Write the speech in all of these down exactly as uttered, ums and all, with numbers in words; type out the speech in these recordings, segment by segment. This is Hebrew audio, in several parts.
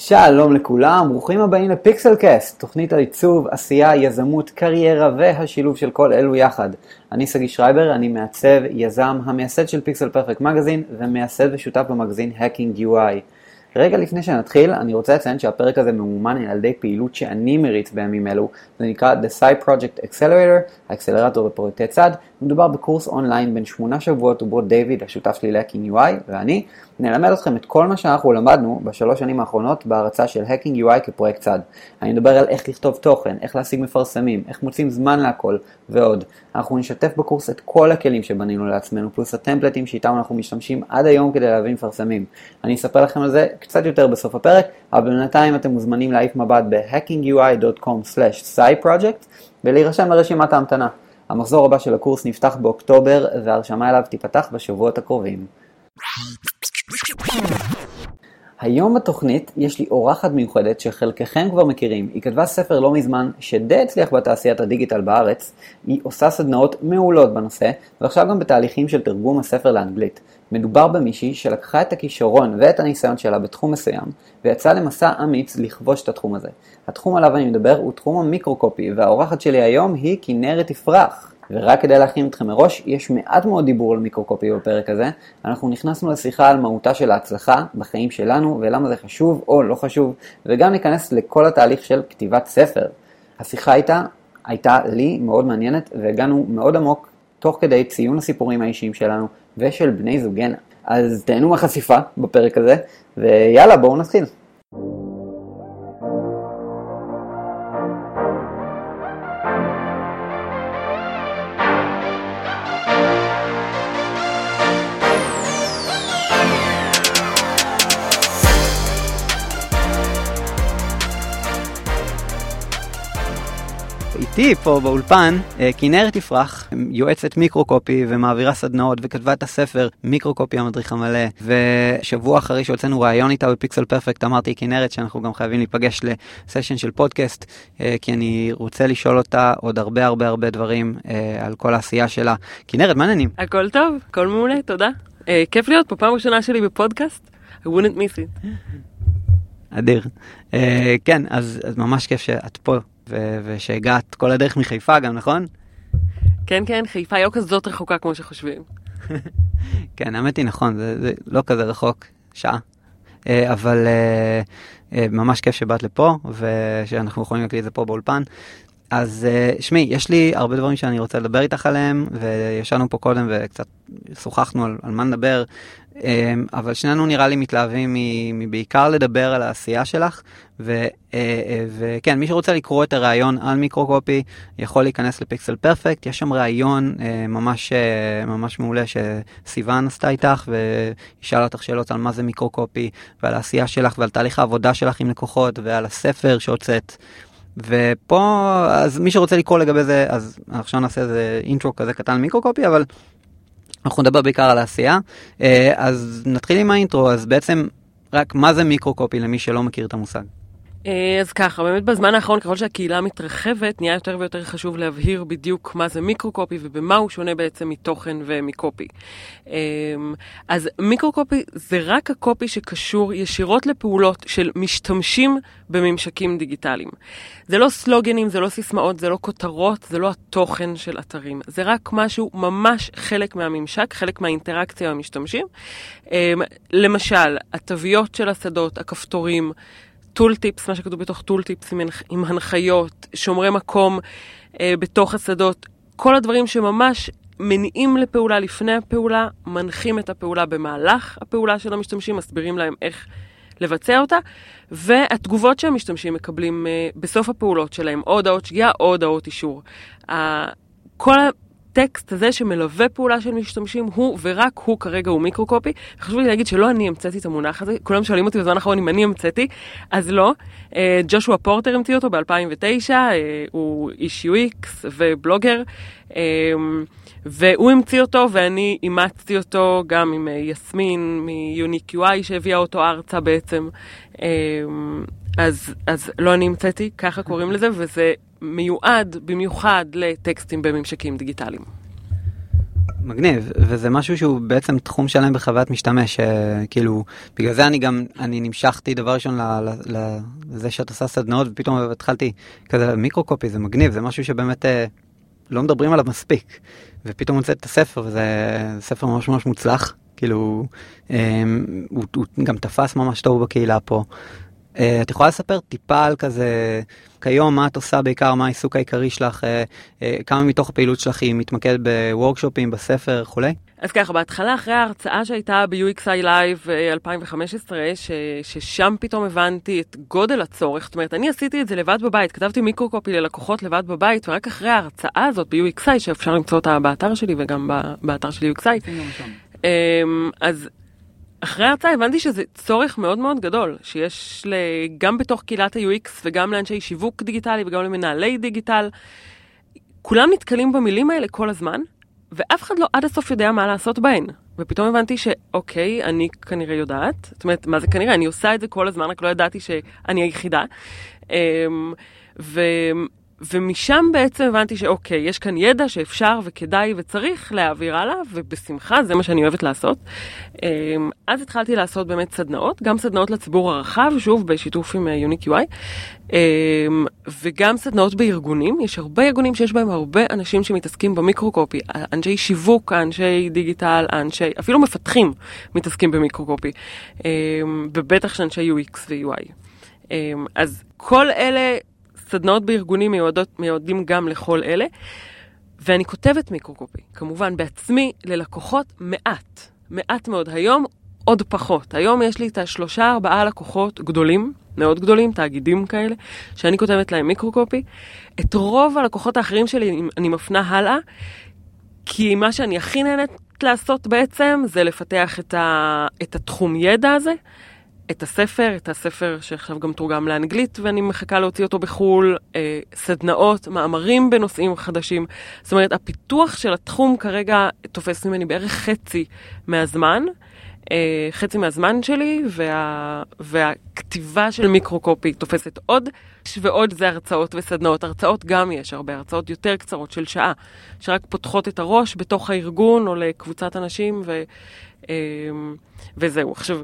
שלום לכולם, ברוכים הבאים לפיקסל קאסט, תוכנית העיצוב, עשייה, יזמות, קריירה והשילוב של כל אלו יחד. אני סגי שרייבר, אני מעצב, יזם, המייסד של פיקסל פרפקט מגזין ומייסד ושותף במגזין Hacking יו איי. רגע לפני שנתחיל, אני רוצה לציין שהפרק הזה ממומן על ידי פעילות שאני מריץ בימים אלו. זה נקרא The Sci Project Accelerator, האקסלרטור בפרויקטי צד. מדובר בקורס אונליין בין שמונה שבועות ובו דיוויד, השותף שלי ל-Hacking יו איי, ואני נלמד אתכם את כל מה שאנחנו למדנו בשלוש שנים האחרונות בהרצאה של Hacking יו איי כפרויקט צד. אני מדבר על איך לכתוב תוכן, איך להשיג מפרסמים, איך מוצאים זמן להכל ועוד. אנחנו נשתף בקורס את כל הכלים שבנינו לעצמנו, פלוס הטמפלטים שאיתם אנחנו משתמשים עד היום כדי להביא מפרסמים. אני אספר לכם על זה קצת יותר בסוף הפרק, אבל בינתיים אתם מוזמנים להעיף מבט ב-hacking u i dot com slash sci project ולהירשם לרשימת ההמתנה. המחזור הבא של הקורס נפתח באוקטובר וההרשמה אליו תיפתח בשבועות הקרובים. היום בתוכנית יש לי אורחת מיוחדת שחלקכם כבר מכירים. היא כתבה ספר לא מזמן שדי הצליח בתעשיית הדיגיטל בארץ. היא עושה סדנאות מעולות בנושא, ועכשיו גם בתהליכים של תרגום הספר לאנגלית. מדובר במישהי שלקחה את הכישרון ואת הניסיון שלה בתחום מסוים, ויצאה למסע אמיץ לכבוש את התחום הזה. התחום עליו אני מדבר הוא תחום המיקרוקופי, והאורחת שלי היום היא כנרת יפרח. ורק כדי להכין אתכם מראש, יש מעט מאוד דיבור על מיקרוקופי בפרק הזה. אנחנו נכנסנו לשיחה על מהותה של ההצלחה בחיים שלנו, ולמה זה חשוב או לא חשוב, וגם ניכנס לכל התהליך של כתיבת ספר. השיחה הייתה, הייתה לי מאוד מעניינת, והגענו מאוד עמוק תוך כדי ציון הסיפורים האישיים שלנו ושל בני זוגנה. אז תהנו מהחשיפה בפרק הזה, ויאללה, בואו נתחיל. איתי פה באולפן, כנרת יפרח, יועצת מיקרוקופי ומעבירה סדנאות וכתבה את הספר מיקרוקופי המדריך המלא, ושבוע אחרי שהוצאנו רעיון איתה בפיקסל פרפקט אמרתי כנרת שאנחנו גם חייבים להיפגש לסשן של פודקאסט, כי אני רוצה לשאול אותה עוד הרבה הרבה הרבה דברים על כל העשייה שלה. כנרת, מה העניינים? הכל טוב, הכל מעולה, תודה. כיף להיות פה, פעם ראשונה שלי בפודקאסט, I wouldn't miss it. אדיר. כן, אז ממש כיף שאת פה. ו- ושהגעת כל הדרך מחיפה גם, נכון? כן, כן, חיפה היא לא כזאת רחוקה כמו שחושבים. כן, האמת היא נכון, זה, זה לא כזה רחוק, שעה. אבל ממש כיף שבאת לפה, ושאנחנו יכולים להקליט את זה פה באולפן. אז שמי, יש לי הרבה דברים שאני רוצה לדבר איתך עליהם, וישנו פה קודם וקצת שוחחנו על, על מה נדבר, אבל שנינו נראה לי מתלהבים מבעיקר לדבר על העשייה שלך, ו, וכן, מי שרוצה לקרוא את הרעיון על מיקרוקופי, יכול להיכנס לפיקסל פרפקט, יש שם רעיון ממש, ממש מעולה שסיוון עשתה איתך, וישאל אותך שאלות על מה זה מיקרוקופי, ועל העשייה שלך, ועל תהליך העבודה שלך עם לקוחות, ועל הספר שהוצאת. ופה, אז מי שרוצה לקרוא לגבי זה, אז עכשיו נעשה איזה אינטרו כזה קטן מיקרוקופי, אבל אנחנו נדבר בעיקר על העשייה. אז נתחיל עם האינטרו, אז בעצם רק מה זה מיקרוקופי למי שלא מכיר את המושג? אז ככה, באמת בזמן האחרון, ככל שהקהילה מתרחבת, נהיה יותר ויותר חשוב להבהיר בדיוק מה זה מיקרוקופי ובמה הוא שונה בעצם מתוכן ומקופי. אז מיקרוקופי זה רק הקופי שקשור ישירות לפעולות של משתמשים בממשקים דיגיטליים. זה לא סלוגנים, זה לא סיסמאות, זה לא כותרות, זה לא התוכן של אתרים. זה רק משהו ממש חלק מהממשק, חלק מהאינטראקציה המשתמשים. למשל, התוויות של השדות, הכפתורים, טול טיפס, מה שכתוב בתוך טול טיפס עם, עם הנחיות, שומרי מקום אה, בתוך השדות, כל הדברים שממש מניעים לפעולה לפני הפעולה, מנחים את הפעולה במהלך הפעולה של המשתמשים, מסבירים להם איך לבצע אותה, והתגובות שהמשתמשים מקבלים אה, בסוף הפעולות שלהם, או הודעות שגיאה או הודעות אישור. אה, כל הטקסט הזה שמלווה פעולה של משתמשים הוא ורק הוא כרגע הוא מיקרוקופי. חשוב לי להגיד שלא אני המצאתי את המונח הזה, כולם שואלים אותי בזמן האחרון אם אני המצאתי, אז לא. ג'ושוע פורטר המציא אותו ב-אלפיים ותשע, הוא איש יו אקס ובלוגר, והוא המציא אותו ואני אימצתי אותו גם עם יסמין מיוניק יו איי שהביאה אותו ארצה בעצם. אז, אז לא אני המצאתי, ככה קוראים לזה, וזה מיועד במיוחד לטקסטים בממשקים דיגיטליים. מגניב, וזה משהו שהוא בעצם תחום שלם בחוויית משתמש, כאילו, בגלל זה אני גם, אני נמשכתי דבר ראשון לזה שאת עושה סדנאות, ופתאום התחלתי כזה, מיקרו-קופי, זה מגניב, זה משהו שבאמת לא מדברים עליו מספיק, ופתאום מוצאת את הספר, וזה ספר ממש ממש מוצלח, כאילו, הוא גם תפס ממש טוב בקהילה פה. את יכולה לספר טיפה על כזה, כיום מה את עושה בעיקר, מה העיסוק העיקרי שלך, כמה מתוך הפעילות שלך היא מתמקדת בוורקשופים, בספר וכו'? אז ככה, בהתחלה אחרי ההרצאה שהייתה ב-יו אקס איי Live אלפיים וחמש עשרה, ש, ששם פתאום הבנתי את גודל הצורך, זאת אומרת, אני עשיתי את זה לבד בבית, כתבתי מיקרו-קופי ללקוחות לבד בבית, ורק אחרי ההרצאה הזאת ב-יו אקס איי, שאפשר למצוא אותה באתר שלי וגם באתר של יו אקס איי, אז אחרי ההרצאה הבנתי שזה צורך מאוד מאוד גדול, שיש גם בתוך קהילת ה-יו אקס וגם לאנשי שיווק דיגיטלי וגם למנהלי דיגיטל, כולם נתקלים במילים האלה כל הזמן, ואף אחד לא עד הסוף יודע מה לעשות בהן. ופתאום הבנתי שאוקיי, אני כנראה יודעת, זאת אומרת, מה זה כנראה? אני עושה את זה כל הזמן, רק לא ידעתי שאני היחידה. ו... ומשם בעצם הבנתי שאוקיי, יש כאן ידע שאפשר וכדאי וצריך להעביר הלאה, ובשמחה, זה מה שאני אוהבת לעשות. אז התחלתי לעשות באמת סדנאות, גם סדנאות לציבור הרחב, שוב בשיתוף עם יוניק יו איי, וגם סדנאות בארגונים. יש הרבה ארגונים שיש בהם הרבה אנשים שמתעסקים במיקרו-קופי, אנשי שיווק, אנשי דיגיטל, אנשי, אפילו מפתחים מתעסקים במיקרו-קופי, ובטח שאנשי יו אקס ו-יו איי. אז כל אלה סדנאות בארגונים מיועדות, מיועדים גם לכל אלה, ואני כותבת מיקרו-קופי, כמובן בעצמי, ללקוחות מעט, מעט מאוד. היום עוד פחות. היום יש לי את השלושה, ארבעה לקוחות גדולים, מאוד גדולים, תאגידים כאלה, שאני כותבת להם מיקרו-קופי. את רוב הלקוחות האחרים שלי אני מפנה הלאה, כי מה שאני הכי נהנית לעשות בעצם, זה לפתח את, ה, את התחום ידע הזה, את הספר, את הספר שעכשיו גם תורגם לאנגלית, ואני מחכה להוציא אותו בחול, אה, סדנאות, מאמרים בנושאים חדשים. זאת אומרת, הפיתוח של התחום כרגע תופס ממני בערך חצי מהזמן, אה, חצי מהזמן שלי, וה, והכתיבה של מיקרו-קופי תופסת עוד, ועוד זה הרצאות וסדנאות. הרצאות גם יש הרבה, הרצאות יותר קצרות של שעה, שרק פותחות את הראש בתוך הארגון או לקבוצת אנשים, ו, אה, וזהו. עכשיו,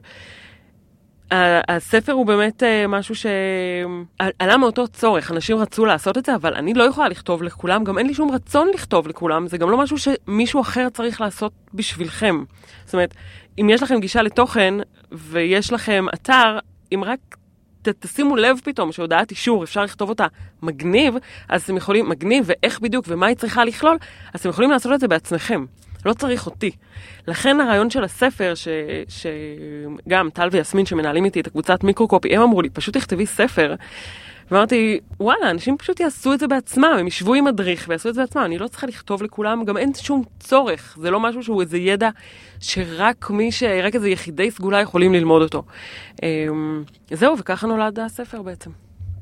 הספר הוא באמת משהו שעלה מאותו צורך, אנשים רצו לעשות את זה, אבל אני לא יכולה לכתוב לכולם, גם אין לי שום רצון לכתוב לכולם, זה גם לא משהו שמישהו אחר צריך לעשות בשבילכם. זאת אומרת, אם יש לכם גישה לתוכן, ויש לכם אתר, אם רק ת, תשימו לב פתאום שהודעת אישור, אפשר לכתוב אותה מגניב, אז אתם יכולים, מגניב ואיך בדיוק ומה היא צריכה לכלול, אז אתם יכולים לעשות את זה בעצמכם. לא צריך אותי. לכן הרעיון של הספר, ש, שגם טל ויסמין שמנהלים איתי את הקבוצת מיקרו-קופי, הם אמרו לי, פשוט תכתבי ספר. ואמרתי, וואלה, אנשים פשוט יעשו את זה בעצמם, הם ישבו עם מדריך ויעשו את זה בעצמם, אני לא צריכה לכתוב לכולם, גם אין שום צורך, זה לא משהו שהוא איזה ידע שרק מי ש... רק איזה יחידי סגולה יכולים ללמוד אותו. זהו, וככה נולד הספר בעצם.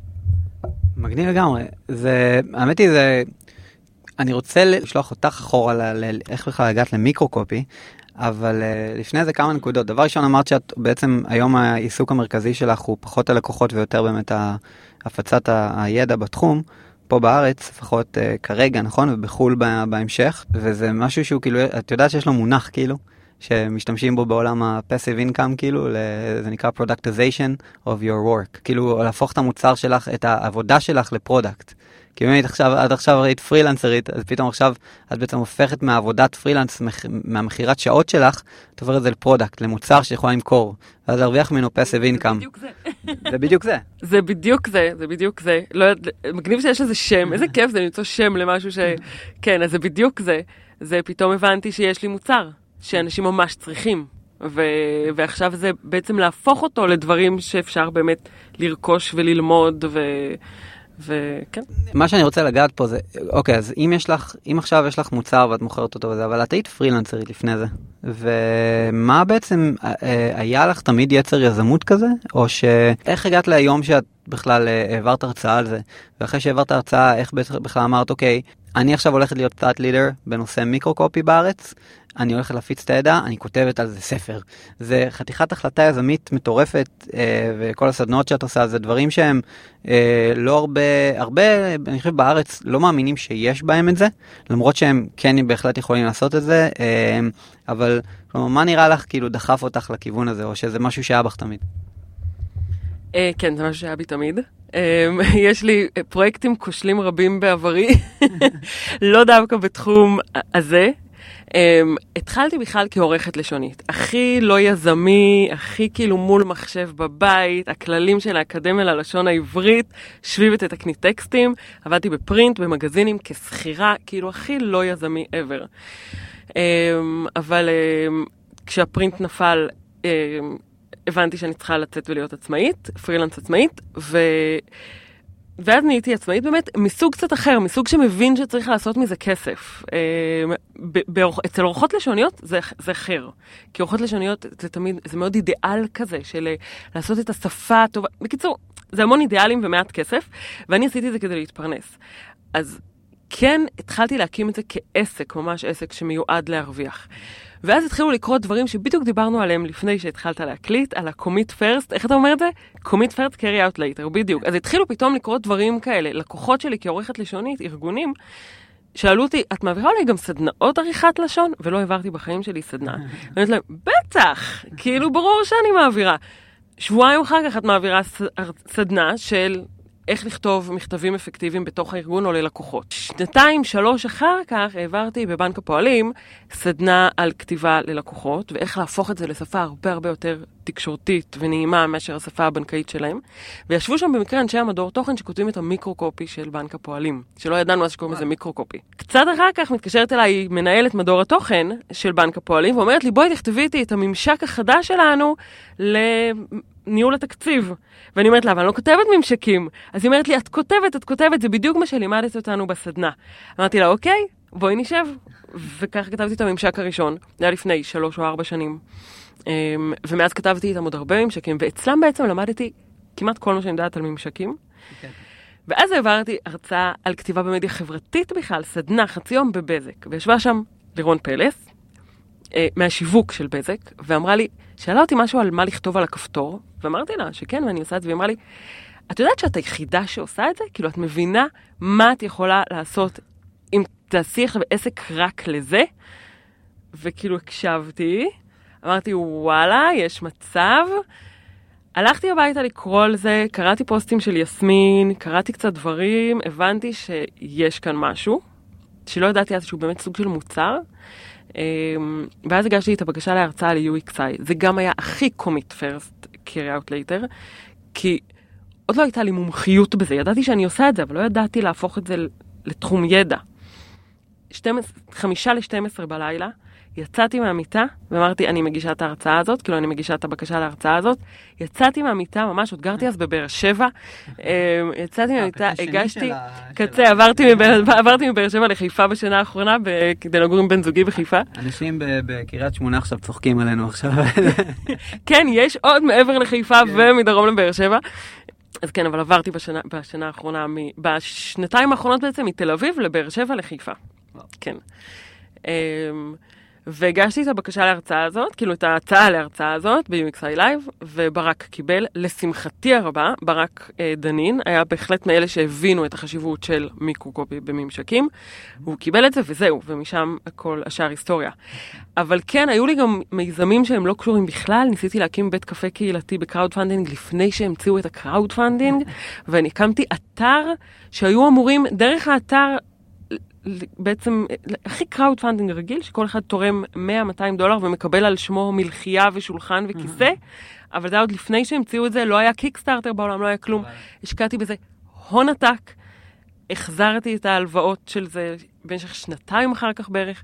מגניב לגמרי. זה, האמת היא, זה... אני רוצה לשלוח אותך אחורה לאיך בכלל הגעת למיקרו-קופי, אבל לפני זה כמה נקודות. דבר ראשון, אמרת שאת בעצם היום העיסוק המרכזי שלך הוא פחות הלקוחות ויותר באמת הפצת הידע בתחום, פה בארץ, לפחות כרגע, נכון? ובחול בהמשך, וזה משהו שהוא כאילו, את יודעת שיש לו מונח כאילו, שמשתמשים בו בעולם ה-passive income, כאילו, זה נקרא productization of your work. כאילו, להפוך את המוצר שלך, את העבודה שלך לפרודקט. כי באמת עכשיו, עד עכשיו ראית פרילנסרית, אז פתאום עכשיו את בעצם הופכת מהעבודת פרילנס, מהמחירת שעות שלך, את עוברת את זה לפרודקט, למוצר שיכולה למכור, ואז להרוויח ממנו passive income. זה בדיוק זה. זה בדיוק זה. זה בדיוק זה, זה בדיוק זה. לא, מגניב שיש איזה שם, איזה כיף זה למצוא שם למשהו ש... כן, אז זה בדיוק זה. זה פתאום הבנתי שיש לי מוצר, שאנשים ממש צריכים. ו... ועכשיו זה בעצם להפוך אותו לדברים שאפשר באמת לרכוש וללמוד ו... וכן. מה שאני רוצה לגעת פה זה, אוקיי, אז אם יש לך, אם עכשיו יש לך מוצר ואת מוכרת אותו וזה, אבל את היית פרילנסרית לפני זה, ומה בעצם, היה לך תמיד יצר יזמות כזה? או שאיך הגעת להיום שאת בכלל העברת הרצאה על זה, ואחרי שהעברת הרצאה, איך בכלל אמרת, אוקיי, אני עכשיו הולכת להיות thought leader בנושא מיקרו-קופי בארץ, אני הולכת להפיץ את הידע, אני כותבת על זה ספר. זה חתיכת החלטה יזמית מטורפת, אה, וכל הסדנות שאת עושה, זה דברים שהם אה, לא הרבה, הרבה, אני חושב בארץ, לא מאמינים שיש בהם את זה, למרות שהם כן בהחלט יכולים לעשות את זה, אה, אבל כלומר, מה נראה לך כאילו דחף אותך לכיוון הזה, או שזה משהו שהיה בך תמיד? אה, כן, זה משהו שהיה בי תמיד. יש לי פרויקטים כושלים רבים בעברי, לא דווקא בתחום הזה. התחלתי בכלל כעורכת לשונית, הכי לא יזמי, הכי כאילו מול מחשב בבית, הכללים של האקדמיה ללשון העברית, שבי ותתקני טקסטים, עבדתי בפרינט, במגזינים, כסחירה, כאילו הכי לא יזמי ever. אבל כשהפרינט נפל, הבנתי שאני צריכה לצאת ולהיות עצמאית, פרילנס עצמאית, ו... ואז נהייתי עצמאית באמת מסוג קצת אחר, מסוג שמבין שצריך לעשות מזה כסף. אצל אורחות לשוניות זה, זה אחר. כי אורחות לשוניות זה תמיד, זה מאוד אידיאל כזה, של לעשות את השפה הטובה. בקיצור, זה המון אידיאלים ומעט כסף, ואני עשיתי את זה כדי להתפרנס. אז כן, התחלתי להקים את זה כעסק, ממש עסק שמיועד להרוויח. ואז התחילו לקרות דברים שבדיוק דיברנו עליהם לפני שהתחלת להקליט, על ה-commit first, איך אתה אומר את זה? commit first, carry out later, בדיוק. אז התחילו פתאום לקרות דברים כאלה. לקוחות שלי כעורכת לשונית, ארגונים, שאלו אותי, את מעבירה לי גם סדנאות עריכת לשון? ולא העברתי בחיים שלי סדנה. ואני אומרת להם, בטח, כאילו ברור שאני מעבירה. שבועיים אחר כך את מעבירה סדנה של איך לכתוב מכתבים אפקטיביים בתוך הארגון או ללקוחות. שנתיים, שלוש אחר כך העברתי בבנק הפועלים סדנה על כתיבה ללקוחות, ואיך להפוך את זה לשפה הרבה הרבה יותר תקשורתית ונעימה מאשר השפה הבנקאית שלהם. וישבו שם במקרה אנשי המדור תוכן שכותבים את המיקרו-קופי של בנק הפועלים, שלא ידענו אז שקוראים לזה מיקרו-קופי. קצת אחר כך מתקשרת אליי מנהלת מדור התוכן של בנק הפועלים, ואומרת לי, בואי תכתבי איתי את הממשק החדש שלנו לניהול התקציב. ואני אומרת לה, אבל אני לא כותבת ממשקים. אז היא אומרת לי, את כותבת, את כותבת, זה בדיוק מה שלימדת אותנו בסדנה. אמרתי לה, אוקיי, בואי נשב. וכך כתבתי את הממשק הראשון, זה היה לפני שלוש או ארבע שנים. ומאז כתבתי איתם עוד הרבה ממשקים, ואצלם בעצם למדתי כמעט כל מה שאני יודעת על ממשקים. ואז העברתי הרצאה על כתיבה במדיה חברתית בכלל, סדנה, חצי יום בבזק. וישבה שם לירון פלס, מהשיווק של בזק, ואמרה לי, שאלה אותי משהו על מה לכתוב על הכפתור, ואמרתי לה שכן, ואני עושה את זה, והיא אמרה לי, את יודעת שאת היחידה שעושה את זה? כאילו, את מבינה מה את יכולה לעשות אם תעשי עכשיו עסק רק לזה? וכאילו הקשבתי, אמרתי, וואלה, יש מצב. הלכתי הביתה לקרוא על זה, קראתי פוסטים של יסמין, קראתי קצת דברים, הבנתי שיש כאן משהו, שלא ידעתי אז שהוא באמת סוג של מוצר, ואז הגשתי את הבקשה להרצאה ל-יו אקס איי. זה גם היה הכי commit first, carry out later, כי עוד לא הייתה לי מומחיות בזה. ידעתי שאני עושה את זה, אבל לא ידעתי להפוך את זה לתחום ידע. חמישה ל-שתים עשרה בלילה, יצאתי מהמיטה, ואמרתי, אני מגישה את ההרצאה הזאת, כאילו אני מגישה את הבקשה להרצאה הזאת, יצאתי מהמיטה, ממש, עוד גרתי אז בבאר שבע, יצאתי מהמיטה, הגשתי, קצה, עברתי מבאר שבע לחיפה בשנה האחרונה, כדי לגור עם בן זוגי בחיפה. אנשים בקריית שמונה עכשיו צוחקים עלינו עכשיו. כן, יש עוד מעבר לחיפה ומדרום לבאר שבע. אז כן, אבל עברתי בשנה, בשנה האחרונה, בשנתיים האחרונות בעצם, מתל אביב לבאר שבע לחיפה. כן. והגשתי את הבקשה להרצאה הזאת, כאילו את ההצעה להרצאה הזאת ב-יו אקס איי Live, וברק קיבל, לשמחתי הרבה, ברק אה, דנין, היה בהחלט מאלה שהבינו את החשיבות של מיקרו-קופי בממשקים, הוא קיבל את זה וזהו, ומשם הכל השאר היסטוריה. אבל כן, היו לי גם מיזמים שהם לא קשורים בכלל, ניסיתי להקים בית קפה קהילתי בקראוד פנדינג לפני שהמציאו את הקראוד פנדינג, ואני הקמתי אתר שהיו אמורים, דרך האתר, בעצם הכי קראוד פנדינג רגיל, שכל אחד תורם מאה מאתיים דולר ומקבל על שמו מלחייה ושולחן וכיסא, אבל זה עוד לפני שהמציאו את זה, לא היה קיקסטארטר בעולם, לא היה כלום. השקעתי בזה הון עתק, החזרתי את ההלוואות של זה במשך שנתיים אחר כך בערך.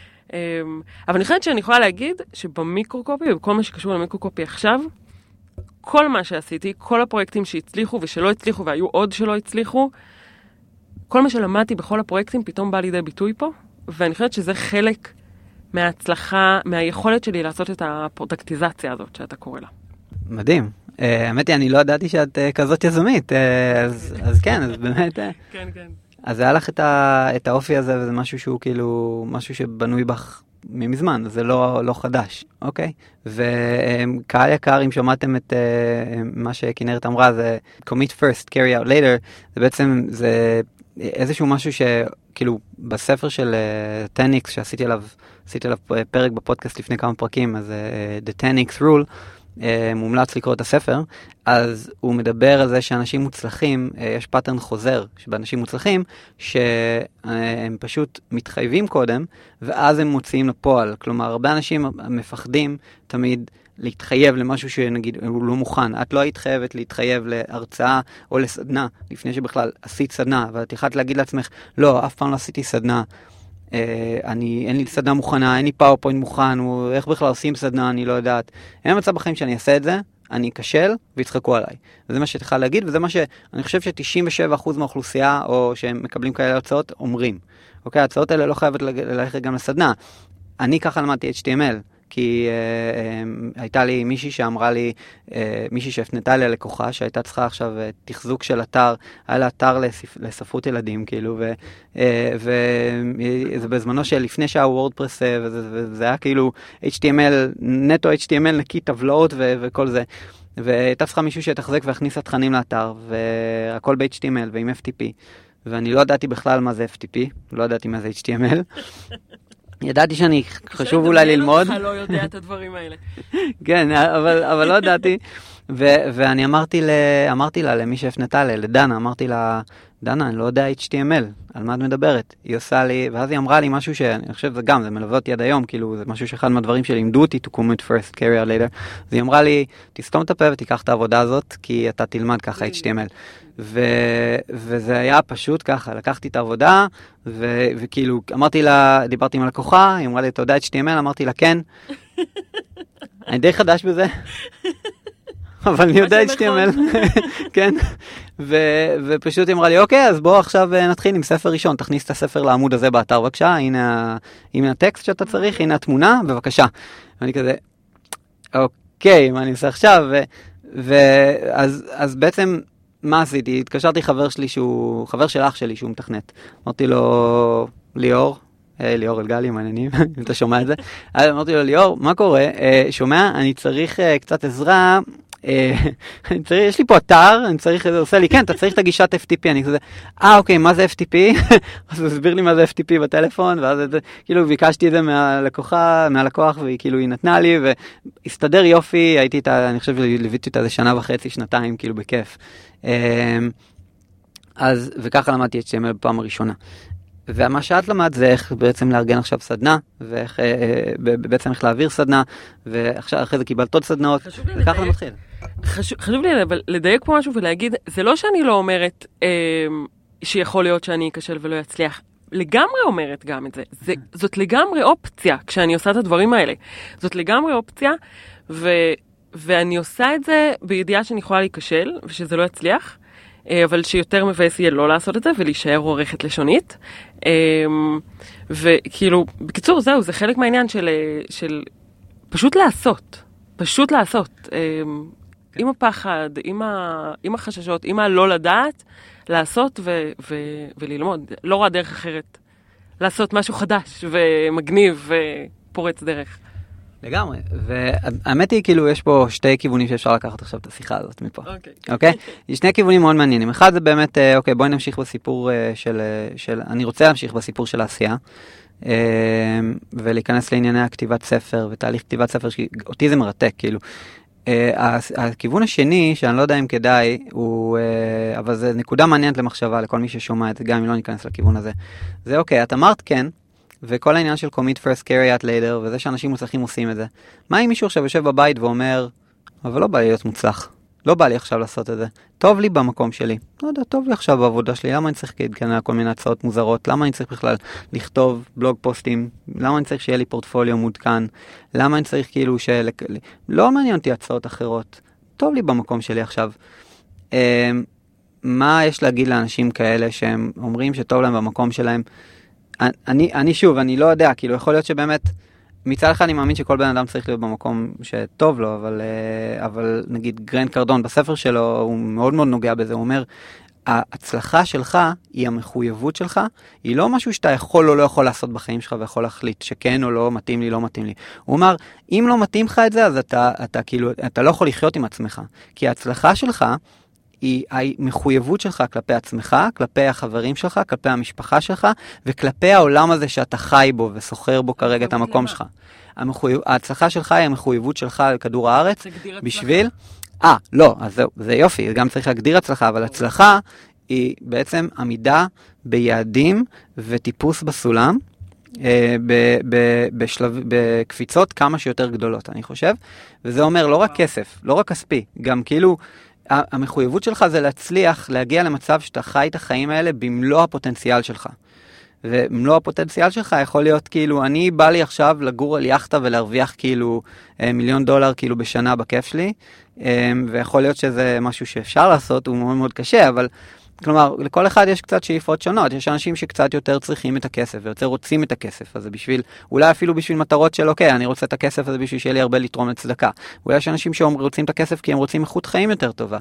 אבל אני חושבת שאני יכולה להגיד שבמיקרו-קופי, ובכל מה שקשור למיקרו-קופי עכשיו, כל מה שעשיתי, כל הפרויקטים שהצליחו ושלא הצליחו, והיו עוד שלא הצליחו, כל מה שלמדתי בכל הפרויקטים פתאום בא לידי ביטוי פה, ואני חושבת שזה חלק מההצלחה, מהיכולת שלי לעשות את הפרודקטיזציה הזאת שאתה קורא לה. מדהים. האמת היא, אני לא ידעתי שאת כזאת יזמית, אז כן, אז באמת... כן, כן. אז היה לך את, ה, את האופי הזה, וזה משהו שהוא כאילו, משהו שבנוי בך ממזמן, זה לא, לא חדש, אוקיי? וקהל יקר, אם שמעתם את uh, מה שכנרת אמרה, זה commit first, carry out later, זה בעצם, זה איזשהו משהו שכאילו בספר של uh, ten x שעשיתי עליו, עשיתי עליו פרק בפודקאסט לפני כמה פרקים, אז uh, the ten x rule, מומלץ לקרוא את הספר, אז הוא מדבר על זה שאנשים מוצלחים, יש פאטרן חוזר שבאנשים מוצלחים, שהם פשוט מתחייבים קודם, ואז הם מוציאים לפועל. כלומר, הרבה אנשים מפחדים תמיד להתחייב למשהו שנגיד הוא לא מוכן. את לא היית חייבת להתחייב להרצאה או לסדנה, לפני שבכלל עשית סדנה, ואת יכולת להגיד לעצמך, לא, אף פעם לא עשיתי סדנה. אני, אין לי סדנה מוכנה, אין לי פאורפוינט מוכן, או איך בכלל עושים סדנה, אני לא יודעת. אין מצב בחיים שאני אעשה את זה, אני אכשל ויצחקו עליי. וזה מה שתוכל להגיד, וזה מה שאני חושב ש-תשעים ושבעה אחוז מהאוכלוסייה, או שהם מקבלים כאלה הרצאות, אומרים. אוקיי, ההרצאות האלה לא חייבת ללכת גם לסדנה. אני ככה למדתי אייץ' טי אם אל, כי uh, um, הייתה לי מישהי שאמרה לי, uh, מישהי שהפנתה לי לקוחה, שהייתה צריכה עכשיו uh, תחזוק של אתר, היה לה אתר לספ... לספרות ילדים, כאילו, וזה uh, uh, בזמנו שלפני שהיה וורדפרס, uh, וזה, וזה היה כאילו אייץ' טי אם אל, נטו אייץ' טי אם אל, נקי טבלאות ו- וכל זה. והייתה צריכה מישהו שתחזק והכניס התכנים לאתר, והכל ב-אייץ' טי אם אל ועם אף טי פי. ואני לא ידעתי בכלל מה זה אף טי פי, לא ידעתי מה זה אייץ' טי אם אל. ידעתי שאני חשוב אולי ללמוד. אתה לא יודע את הדברים האלה. כן, אבל, אבל לא ידעתי. ו- ואני אמרתי, לה, אמרתי לה, למי שהפנתה לה, לדנה, אמרתי לה, דנה, אני לא יודע אייץ' טי אם אל, על מה את מדברת? היא עושה לי, ואז היא אמרה לי משהו שאני חושב, זה גם, זה מלווה אותי עד היום, כאילו, זה משהו שאחד מהדברים שלימדו אותי, to commit first, carry out later. אז היא אמרה לי, תסתום את הפה ותיקח את העבודה הזאת, כי אתה תלמד ככה אייץ' טי אם אל. ו- וזה היה פשוט ככה, לקחתי את העבודה, ו- וכאילו, אמרתי לה, דיברתי עם הלקוחה, היא אמרה לי, אתה יודע אייץ' טי אם אל? אמרתי לה, כן. אני די חדש בזה. אבל אני יודע אייץ' טי אם אל, כן, ופשוט היא אמרה לי, אוקיי, אז בוא עכשיו נתחיל עם ספר ראשון, תכניס את הספר לעמוד הזה באתר, בבקשה, הנה הטקסט שאתה צריך, הנה התמונה, בבקשה. ואני כזה, אוקיי, מה אני עושה עכשיו? ואז בעצם, מה עשיתי? התקשרתי חבר שלי שהוא, חבר של אח שלי שהוא מתכנת. אמרתי לו, ליאור, ליאור אלגלי, מעניינים, אם אתה שומע את זה. אמרתי לו, ליאור, מה קורה? שומע, אני צריך קצת עזרה, יש לי פה אתר, אני צריך, זה עושה לי, כן, אתה צריך את הגישת אף טי פי, אני כזה, אה, אוקיי, מה זה אף טי פי? אז הוא הסביר לי מה זה אף טי פי בטלפון, ואז כאילו ביקשתי את זה מהלקוחה, מהלקוח, והיא כאילו, היא נתנה לי, והסתדר יופי, הייתי איתה, אני חושב, ליוויתי אותה איזה שנה וחצי, שנתיים, כאילו, בכיף. אז, וככה למדתי אייץ' טי אם אל בפעם הראשונה. ומה שאת למד זה איך בעצם לארגן עכשיו סדנה, ואיך בעצם איך להעביר סדנה, ועכשיו אחרי זה קיבלת עוד סדנאות, וככה זה מתחיל. חשוב, חשוב לי לדייק פה משהו ולהגיד, זה לא שאני לא אומרת אה, שיכול להיות שאני אכשל ולא יצליח, לגמרי אומרת גם את זה. זה. זאת לגמרי אופציה כשאני עושה את הדברים האלה. זאת לגמרי אופציה, ו, ואני עושה את זה בידיעה שאני יכולה להיכשל, ושזה לא יצליח, אבל שיותר מבאס יהיה לא לעשות את זה, ולהישאר עורכת לשונית. וכאילו, בקיצור, זהו, זה חלק מהעניין של, של פשוט לעשות. פשוט לעשות. עם הפחד, עם, ה, עם החששות, עם הלא לדעת, לעשות ו, ו, וללמוד. לא רואה דרך אחרת. לעשות משהו חדש ומגניב ופורץ דרך. לגמרי, והאמת היא כאילו יש פה שתי כיוונים שאפשר לקחת עכשיו את השיחה הזאת מפה. אוקיי. אוקיי? יש שני כיוונים מאוד מעניינים. אחד זה באמת, אוקיי, בואי נמשיך בסיפור של, של, אני רוצה להמשיך בסיפור של העשייה, ולהיכנס לענייני הכתיבת ספר, ותהליך כתיבת ספר, שאותי זה מרתק, כאילו. הכיוון השני, שאני לא יודע אם כדאי, הוא, אבל זה נקודה מעניינת למחשבה, לכל מי ששומע את זה, גם אם לא ניכנס לכיוון הזה. זה אוקיי, את אמרת כן, וכל העניין של commit first, carry out later, וזה שאנשים מוצלחים עושים את זה. מה אם מישהו עכשיו יושב בבית ואומר, אבל לא בא לי להיות מוצלח, לא בא לי עכשיו לעשות את זה, טוב לי במקום שלי, לא יודע, טוב לי עכשיו בעבודה שלי, למה אני צריך להתכנס כל מיני הצעות מוזרות, למה אני צריך בכלל לכתוב בלוג פוסטים, למה אני צריך שיהיה לי פורטפוליו מודכן, למה אני צריך כאילו של... לא מעניין אותי הצעות אחרות, טוב לי במקום שלי עכשיו. מה יש להגיד לאנשים כאלה שהם אומרים שטוב להם במקום שלהם? אני, אני שוב, אני לא יודע, כאילו יכול להיות שבאמת, מצד אחד אני מאמין שכל בן אדם צריך להיות במקום שטוב לו, אבל, אבל נגיד גרנט קרדון בספר שלו, הוא מאוד מאוד נוגע בזה, הוא אומר, ההצלחה שלך היא המחויבות שלך, היא לא משהו שאתה יכול או לא יכול לעשות בחיים שלך ויכול להחליט שכן או לא, מתאים לי, לא מתאים לי. הוא אומר, אם לא מתאים לך את זה, אז אתה, אתה, כאילו, אתה לא יכול לחיות עם עצמך. כי ההצלחה שלך היא המחויבות שלך כלפי עצמך, כלפי החברים שלך, כלפי המשפחה שלך, וכלפי העולם הזה שאתה חי בו וסוחר בו כרגע את המקום שלך. המחויב... ההצלחה שלך היא המחויבות שלך על כדור הארץ, בשביל... אה, לא, אז זהו, זה יופי, גם צריך להגדיר הצלחה, אבל הצלחה היא בעצם עמידה ביעדים וטיפוס בסולם, אה, ב- ב- בשלב, בקפיצות כמה שיותר גדולות, אני חושב, וזה אומר לא רק כסף, לא רק כספי, גם כאילו, המחויבות שלך זה להצליח להגיע למצב שאתה חי את החיים האלה במלוא הפוטנציאל שלך. ומלוא הפוטנציאל שלך יכול להיות כאילו, אני בא לי עכשיו לגור על יחטה ולהרוויח כאילו מיליון דולר כאילו בשנה בכיף שלי, ויכול להיות שזה משהו שאפשר לעשות, הוא מאוד מאוד קשה, אבל כלומר, לכל אחד יש קצת שאיפות שונות, יש אנשים שקצת יותר צריכים את הכסף, ויותר רוצים את הכסף הזה בשביל, אולי אפילו בשביל מטרות של, אוקיי, אני רוצה את הכסף הזה בשביל שיהיה לי הרבה לתרום לצדקה. אולי יש אנשים שרוצים את הכסף כי הם רוצים איכות חיים יותר טובה.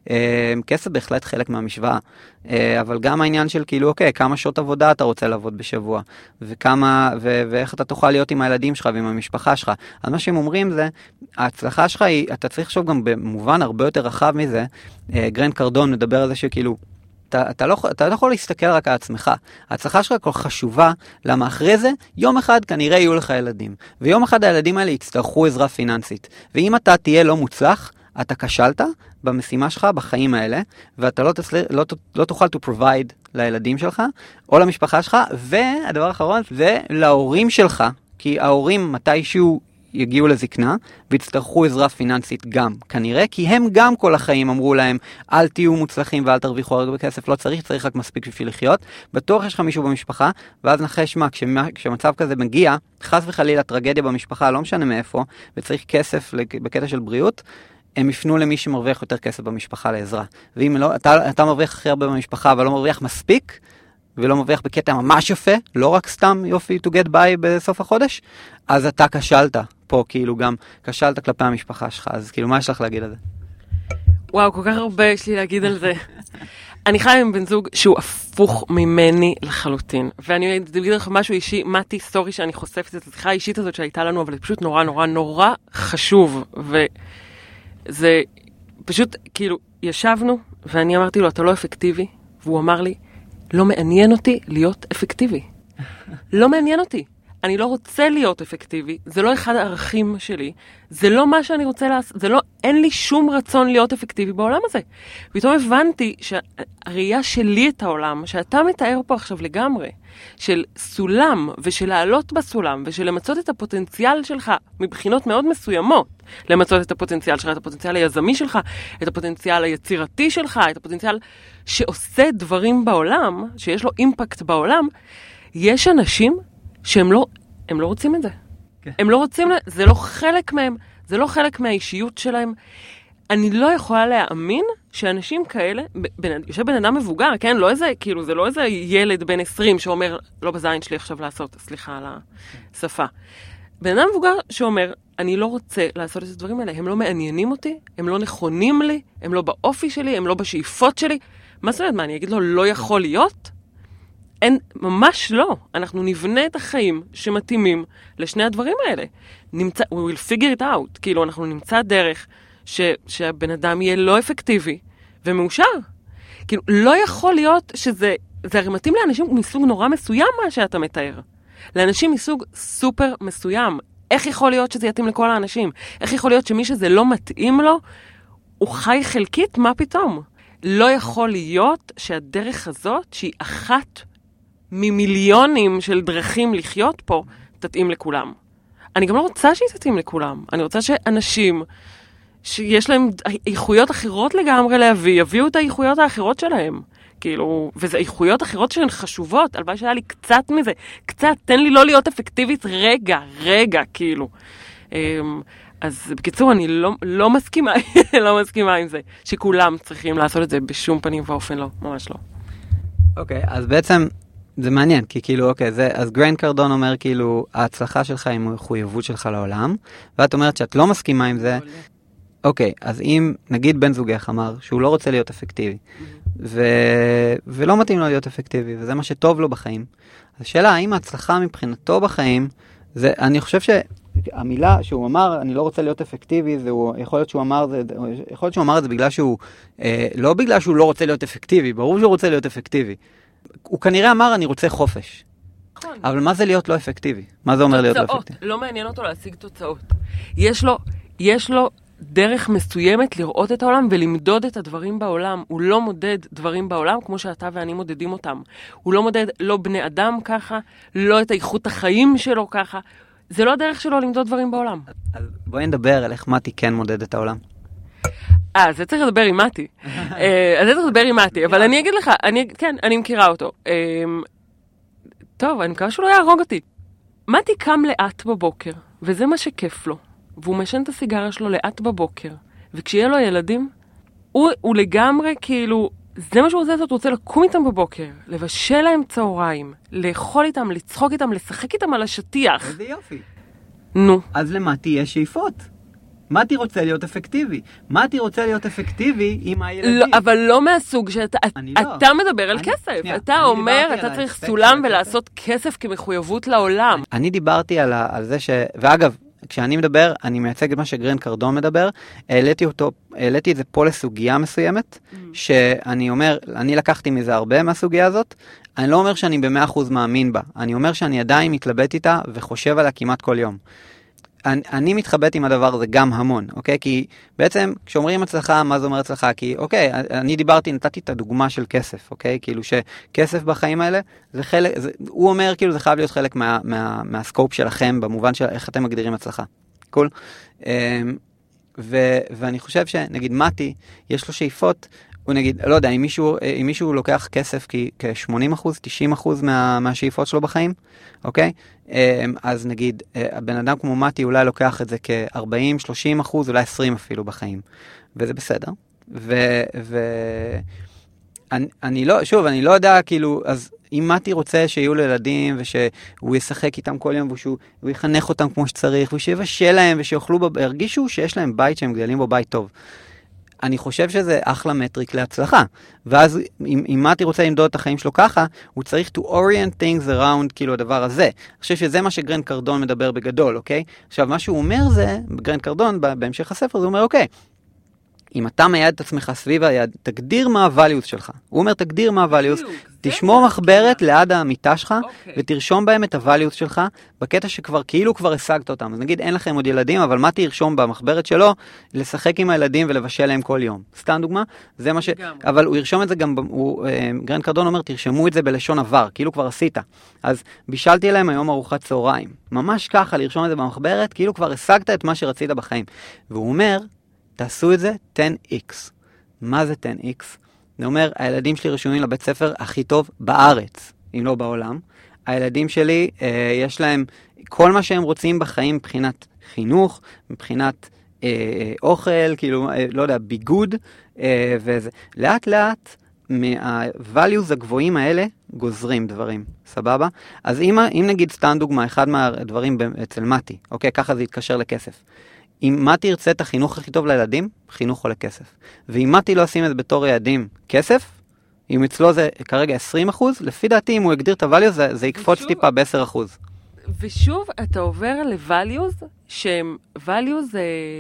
כסף בהחלט חלק מהמשוואה, אבל גם העניין של כאילו, אוקיי, כמה שעות עבודה אתה רוצה לעבוד בשבוע, וכמה, ו- ואיך אתה תוכל להיות עם הילדים שלך ועם המשפחה שלך. אז מה שהם אומרים זה, ההצלחה שלך היא, אתה צריך לחשוב גם במובן הרבה יותר רחב מזה. גרנט קרדון מדבר על זה שכאילו, אתה, אתה, לא, אתה לא יכול להסתכל רק על עצמך. ההצלחה שלך כל חשובה, למה אחרי זה, יום אחד כנראה יהיו לך ילדים. ויום אחד הילדים האלה יצטרכו עזרה פיננסית. ואם אתה תהיה לא מוצלח, אתה כשלת במשימה שלך, בחיים האלה, ואתה לא, תצל... לא, לא תוכל to provide לילדים שלך, או למשפחה שלך, והדבר האחרון זה להורים שלך, כי ההורים מתישהו יגיעו לזקנה, ויצטרכו עזרה פיננסית גם, כנראה, כי הם גם כל החיים אמרו להם, אל תהיו מוצלחים ואל תרוויחו הרבה כסף, לא צריך, צריך רק מספיק בשביל לחיות. בטוח יש לך מישהו במשפחה, ואז נחש מה, כשמצב כזה מגיע, חס וחלילה טרגדיה במשפחה, לא משנה מאיפה, וצריך כסף בקטע של בריאות, הם יפנו למי שמרוויח יותר כסף במשפחה לעזרה. ואם לא, אתה, אתה מרוויח הכי הרבה במשפחה, אבל לא מרוויח מספיק, ולא מרוויח בקטע ממש יפה, לא רק סתם יופי to get by בסוף החודש, אז אתה כשלת פה, כאילו גם כשלת כלפי המשפחה שלך, אז כאילו מה יש לך להגיד על זה? וואו, כל כך הרבה יש לי להגיד על זה. אני חי עם בן זוג שהוא הפוך ממני לחלוטין, ואני אגיד לך משהו אישי, מתי סטורי שאני חושפת את השיחה האישית הזאת שהייתה לנו, אבל זה פשוט נורא נורא נורא חשוב, וזה פשוט כאילו ישבנו, ואני אמרתי לו, אתה לא אפקטיבי, והוא אמר לי, לא מעניין אותי להיות אפקטיבי. לא מעניין אותי. אני לא רוצה להיות אפקטיבי. זה לא אחד הערכים שלי. זה לא מה שאני רוצה לעשות. זה לא, אין לי שום רצון להיות אפקטיבי בעולם הזה. פתאום הבנתי שהראייה שלי את העולם, שאתה מתאר פה עכשיו לגמרי, של סולם ושל לעלות בסולם ושל למצות את הפוטנציאל שלך מבחינות מאוד מסוימות, למצות את הפוטנציאל שלך, את הפוטנציאל היזמי שלך, את הפוטנציאל היצירתי שלך, את הפוטנציאל שעושה דברים בעולם, שיש לו אימפקט בעולם. יש אנשים שהם לא, הם לא רוצים את זה. Okay. הם לא רוצים, זה לא חלק מהם, זה לא חלק מהאישיות שלהם. אני לא יכולה להאמין שאנשים כאלה, בן, יושב בן אדם מבוגר, כן? לא איזה, כאילו, זה לא איזה ילד בן עשרים שאומר, לא בזין שלי עכשיו לעשות, סליחה על השפה. בן אדם מבוגר שאומר, אני לא רוצה לעשות את הדברים האלה, הם לא מעניינים אותי, הם לא נכונים לי, הם לא באופי שלי, הם לא בשאיפות שלי. מה זאת אומרת? מה, אני אגיד לו, לא יכול להיות? אין, ממש לא. אנחנו נבנה את החיים שמתאימים לשני הדברים האלה. נמצא, we will figure it out. כאילו, אנחנו נמצא דרך ש, שהבן אדם יהיה לא אפקטיבי ומאושר. כאילו, לא יכול להיות שזה, זה הרי מתאים לאנשים מסוג נורא מסוים מה שאתה מתאר. לאנשים מסוג סופר מסוים. איך יכול להיות שזה יתאים לכל האנשים? איך יכול להיות שמי שזה לא מתאים לו, הוא חי חלקית? מה פתאום? לא יכול להיות שהדרך הזאת, שהיא אחת ממיליונים של דרכים לחיות פה, תתאים לכולם. אני גם לא רוצה שהיא תתאים לכולם. אני רוצה שאנשים שיש להם איכויות אחרות לגמרי להביא, יביאו את האיכויות האחרות שלהם. כאילו, וזה איכויות אחרות שהן חשובות. הלוואי שהיה לי קצת מזה. קצת, תן לי לא להיות אפקטיבית רגע, רגע, כאילו. אז בקיצור, אני לא, לא מסכימה, לא מסכימה עם זה, שכולם צריכים לעשות את זה בשום פנים ואופן לא, ממש לא. אוקיי, okay, אז בעצם זה מעניין, כי כאילו, אוקיי, זה, אז גרנט קרדון אומר כאילו, ההצלחה שלך היא מחויבות שלך לעולם, ואת אומרת שאת לא מסכימה עם זה, אוקיי, אז אם נגיד בן זוגך אמר שהוא לא רוצה להיות אפקטיבי, ו... ולא מתאים לו להיות אפקטיבי, וזה מה שטוב לו בחיים, אז השאלה, האם ההצלחה מבחינתו בחיים, זה, אני חושב שהמילה שהוא אמר, אני לא רוצה להיות אפקטיבי, זה הוא, יכול להיות שהוא אמר, זה, יכול להיות שהוא אמר את זה בגלל שהוא, אה, לא בגלל שהוא לא רוצה להיות אפקטיבי, ברור שהוא רוצה להיות אפקטיבי. הוא כנראה אמר, אני רוצה חופש. נכון. אבל מה זה להיות לא אפקטיבי? מה זה אומר להיות לא אפקטיבי? לא מעניין אותו להשיג תוצאות. יש לו, יש לו דרך מסוימת לראות את העולם ולמדוד את הדברים בעולם. הוא לא מודד דברים בעולם כמו שאתה ואני מודדים אותם. הוא לא מודד לא בני אדם ככה, לא את איכות החיים שלו ככה. זה לא הדרך שלו למדוד דברים בעולם. אז בואי נדבר על איך מתי כן מודד את העולם. אה, זה צריך לדבר עם מתי. אז זה צריך לדבר עם מתי, אבל אני אגיד לך, כן, אני מכירה אותו. טוב, אני מקווה שהוא לא יהרוג אותי. מתי קם לאט בבוקר, וזה מה שכיף לו. והוא משן את הסיגריה שלו לאט בבוקר. וכשיהיה לו ילדים, הוא, הוא לגמרי כאילו, זה מה שהוא רוצה לעשות, הוא רוצה לקום איתם בבוקר, לבשל להם צהריים, לאכול איתם, לצחוק איתם, לשחק איתם על השטיח. איזה יופי. נו. אז למתי יש שאיפות? מתי רוצה להיות אפקטיבי? מתי רוצה להיות אפקטיבי עם הילדים? לא, אבל לא מהסוג שאתה... לא. אתה מדבר על אני, כסף. שנייה, אתה אומר, אתה צריך האספקט סולם של ולעשות כסף כמחויבות לעולם. אני, אני דיברתי על, ה, על זה ש... ואגב, כשאני מדבר, אני מייצג את מה שגרנט קרדון מדבר, העליתי אותו, העליתי את זה פה לסוגיה מסוימת, mm. שאני אומר, אני לקחתי מזה הרבה מהסוגיה הזאת, אני לא אומר שאני במאה אחוז מאמין בה, אני אומר שאני עדיין מתלבט איתה וחושב עליה כמעט כל יום. אני, אני מתחבט עם הדבר הזה גם המון, אוקיי? כי בעצם כשאומרים הצלחה, מה זה אומר הצלחה? כי אוקיי, אני דיברתי, נתתי את הדוגמה של כסף, אוקיי? כאילו שכסף בחיים האלה, זה חלק, זה, הוא אומר כאילו זה חייב להיות חלק מה, מה, מהסקופ שלכם, במובן של איך אתם מגדירים הצלחה. קול? ו, ואני חושב שנגיד מתי, יש לו שאיפות, הוא נגיד, לא יודע, אם מישהו, אם מישהו לוקח כסף כ-שמונים אחוז, תשעים אחוז מה, מהשאיפות שלו בחיים, אוקיי? אז נגיד, הבן אדם כמו מתי אולי לוקח את זה כ-ארבעים שלושים אחוז, אולי עשרים אפילו בחיים. וזה בסדר. ו... ו... אני, אני לא, שוב, אני לא יודע, כאילו, אז אם מתי רוצה שיהיו לילדים ושהוא ישחק איתם כל יום ושהוא יחנך אותם כמו שצריך ושיבשל להם ושיוכלו, הרגישו שיש להם בית שהם גדלים בו בית טוב. אני חושב שזה אחלה מטריק להצלחה. ואז אם, אם מתי רוצה למדוד את החיים שלו ככה, הוא צריך to orient things around כאילו הדבר הזה. אני חושב שזה מה שגרנט קרדון מדבר בגדול, אוקיי? עכשיו, מה שהוא אומר זה, גרנט קרדון, בהמשך הספר, זה אומר, אוקיי, אם אתה מייד את עצמך סביב היד, תגדיר מה הvalues שלך. הוא אומר, תגדיר מה הvalues, תשמור מחברת ליד המיטה שלך, ותרשום בהם את הvalues שלך, בקטע שכבר, כאילו כבר השגת אותם. אז נגיד, אין לכם עוד ילדים, אבל מה תרשום במחברת שלו? לשחק עם הילדים ולבשל להם כל יום. סתם דוגמה, זה מה ש... אבל הוא ירשום את זה גם, הוא, גרנט קרדון אומר, תרשמו את זה בלשון עבר, כאילו כבר עשית. אז בישלתי להם היום ארוחת צהריים. ממש ככה, לרשום את זה במחברת, כאילו כבר השגת את מה שרצית בחיים. והוא אומר, תעשו את זה עשר אקס. מה זה עשר אקס? זה אומר, הילדים שלי רשומים לבית ספר הכי טוב בארץ, אם לא בעולם. הילדים שלי, אה, יש להם כל מה שהם רוצים בחיים מבחינת חינוך, מבחינת אה, אה, אוכל, כאילו, אה, לא יודע, ביגוד, אה, וזה. לאט לאט, מה-values הגבוהים האלה, גוזרים דברים, סבבה? אז אם, אם נגיד סתם דוגמה, אחד מהדברים אצל מתי, אוקיי, ככה זה יתקשר לכסף. אם מתי ירצה את החינוך הכי טוב לילדים, חינוך עולה כסף. ואם מתי לא עושים את זה בתור ילדים כסף, אם אצלו זה כרגע עשרים אחוז, לפי דעתי אם הוא יגדיר את ה-values, זה, זה יקפוץ ושוב, טיפה ב-עשרה אחוז. ושוב, אתה עובר ל-values שהם values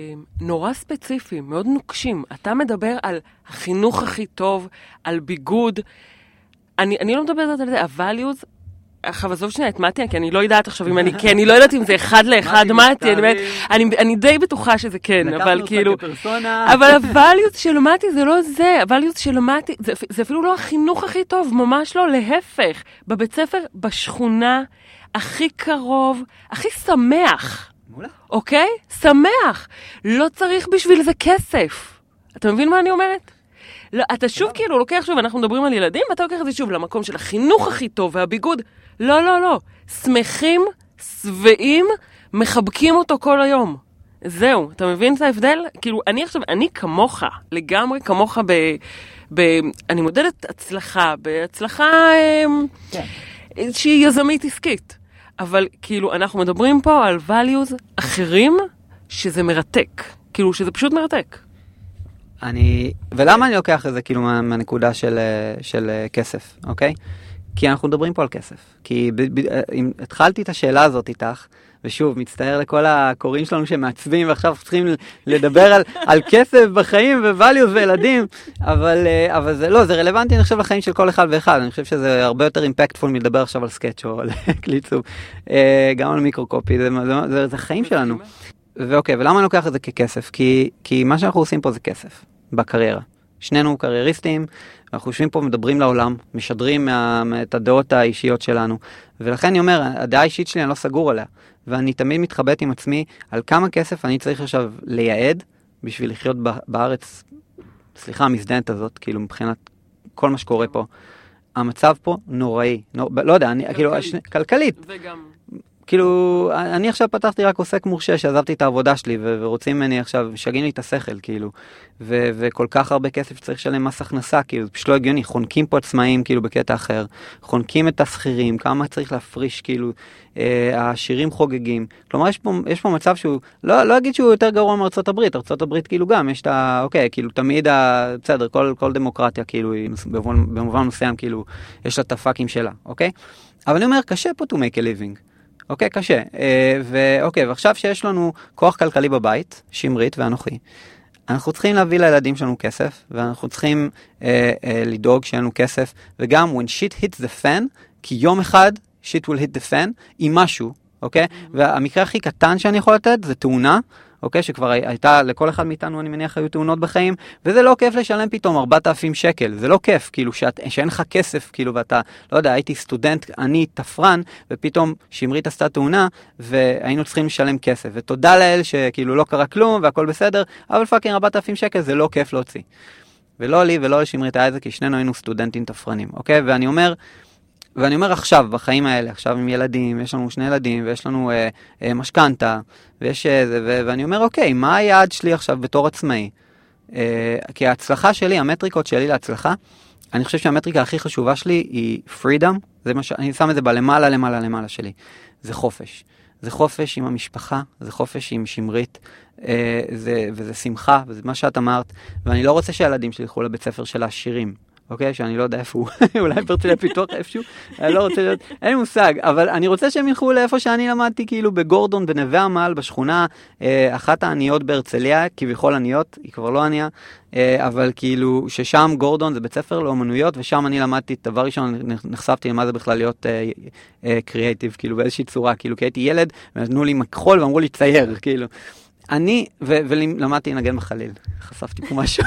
נורא ספציפיים, מאוד נוקשים. אתה מדבר על החינוך הכי טוב, על ביגוד. אני, אני לא מדברת על זה, ה-values, עכשיו, עזוב שנייה את מתי, כי אני לא יודעת עכשיו אם אני, כי אני לא יודעת אם זה אחד לאחד מתי, אני די בטוחה שזה כן, אבל כאילו, אבל הvalues של מתי זה לא זה, הvalues של מתי, זה אפילו לא החינוך הכי טוב, ממש לא, להפך, בבית ספר, בשכונה, הכי קרוב, הכי שמח, אוקיי? שמח, לא צריך בשביל זה כסף. אתה מבין מה אני אומרת? לא, אתה שוב כאילו לוקח שוב, אנחנו מדברים על ילדים, ואתה לוקח את זה שוב למקום של החינוך הכי טוב והביגוד. לא, לא, לא. שמחים, שבעים, מחבקים אותו כל היום. זהו, אתה מבין את ההבדל? כאילו, אני עכשיו, אני כמוך, לגמרי כמוך ב... ב אני מודדת הצלחה, בהצלחה כן. שהיא יזמית עסקית. אבל כאילו, אנחנו מדברים פה על values אחרים, שזה מרתק. כאילו שזה פשוט מרתק. אני, ולמה אני לוקח את זה כאילו מה, מהנקודה של, של כסף, אוקיי? כי אנחנו מדברים פה על כסף. כי ב, ב, אם התחלתי את השאלה הזאת איתך, ושוב, מצטער לכל הקוראים שלנו שמעצבים, ועכשיו צריכים לדבר על, על כסף בחיים ו-values וילדים, אבל, אבל זה לא, זה רלוונטי, אני חושב, לחיים של כל אחד ואחד. אני חושב שזה הרבה יותר אימפקטפול מלדבר עכשיו על סקץ' או על קליצוב, גם על מיקרוקופי, זה, זה, זה, זה החיים שלנו. ואוקיי, ולמה אני לוקח את זה ככסף? כי, כי מה שאנחנו עושים פה זה כסף, בקריירה. שנינו קרייריסטים, אנחנו יושבים פה ומדברים לעולם, משדרים מה, את הדעות האישיות שלנו, ולכן אני אומר, הדעה האישית שלי אני לא סגור עליה, ואני תמיד מתחבט עם עצמי על כמה כסף אני צריך עכשיו לייעד, בשביל לחיות בארץ, סליחה, המזדיינת הזאת, כאילו מבחינת כל מה שקורה פה. המצב פה נוראי, נור... לא יודע, אני, כאילו, השני, כלכלית. וגם... כאילו, אני עכשיו פתחתי רק עוסק מורשה, שעזבתי את העבודה שלי, ו- ורוצים ממני עכשיו, שגעים לי את השכל, כאילו, ו- וכל כך הרבה כסף שצריך לשלם מס הכנסה, כאילו, זה פשוט לא הגיוני, חונקים פה עצמאים, כאילו, בקטע אחר, חונקים את השכירים, כמה צריך להפריש, כאילו, אה, השירים חוגגים, כלומר, יש פה, יש פה מצב שהוא, לא, לא אגיד שהוא יותר גרוע מארצות הברית, ארצות הברית, כאילו, גם, יש את ה, אוקיי, כאילו, תמיד, ה, בסדר, כל, כל דמוקרטיה, כאילו, במובן, במובן מסוים, כאילו, יש לה את הפאקים שלה, אוקיי? אבל אני אומר, קשה פה to make a living. אוקיי, קשה. ואוקיי, ועכשיו שיש לנו כוח כלכלי בבית, שמרית ואנוכי, אנחנו צריכים להביא לילדים שלנו כסף, ואנחנו צריכים אה, אה, לדאוג שיהיה לנו כסף, וגם when shit hits the fan, כי יום אחד shit will hit the fan, עם משהו, אוקיי? Mm-hmm. והמקרה הכי קטן שאני יכול לתת זה תאונה, אוקיי? שכבר הייתה, לכל אחד מאיתנו אני מניח היו תאונות בחיים, וזה לא כיף לשלם פתאום ארבעת אלפים שקל, זה לא כיף, כאילו שאת, שאין לך כסף, כאילו ואתה, לא יודע, הייתי סטודנט, אני תפרן, ופתאום שמרית עשתה תאונה, והיינו צריכים לשלם כסף, ותודה לאל שכאילו לא קרה כלום, והכל בסדר, אבל פאקינג ארבעת אלפים שקל זה לא כיף להוציא. ולא לי ולא לשמרית היה זה, כי שנינו היינו סטודנטים תפרנים, אוקיי? ואני אומר, ואני אומר עכשיו, בחיים האלה, עכשיו עם ילדים, יש לנו שני ילדים, ויש לנו אה, אה, משכנתה, ויש איזה, ו- ואני אומר, אוקיי, מה היעד שלי עכשיו בתור עצמאי? אה, כי ההצלחה שלי, המטריקות שלי להצלחה, אני חושב שהמטריקה הכי חשובה שלי היא freedom, זה מה ש... אני שם את זה בלמעלה, למעלה, למעלה שלי. זה חופש. זה חופש עם המשפחה, זה חופש עם שמרית, אה, זה, וזה שמחה, וזה מה שאת אמרת, ואני לא רוצה שהילדים שלי ילכו לבית ספר של העשירים. אוקיי, שאני לא יודע איפה הוא, אולי ברצליה פיתוח איפשהו, אני לא רוצה להיות, אין לי מושג, אבל אני רוצה שהם ילכו לאיפה שאני למדתי, כאילו בגורדון, בנווה עמל, בשכונה, אה, אחת העניות בהרצליה, כביכול עניות, היא כבר לא ענייה, אה, אבל כאילו ששם גורדון זה בית ספר לאומנויות, ושם אני למדתי, דבר ראשון נחשפתי למה זה בכלל להיות אה, אה, קריאייטיב, כאילו באיזושהי צורה, כאילו כי הייתי ילד, ונתנו לי מכחול ואמרו לי צייר, כאילו. אני, ולמדתי לנגן בחליל, חשפתי פה משהו.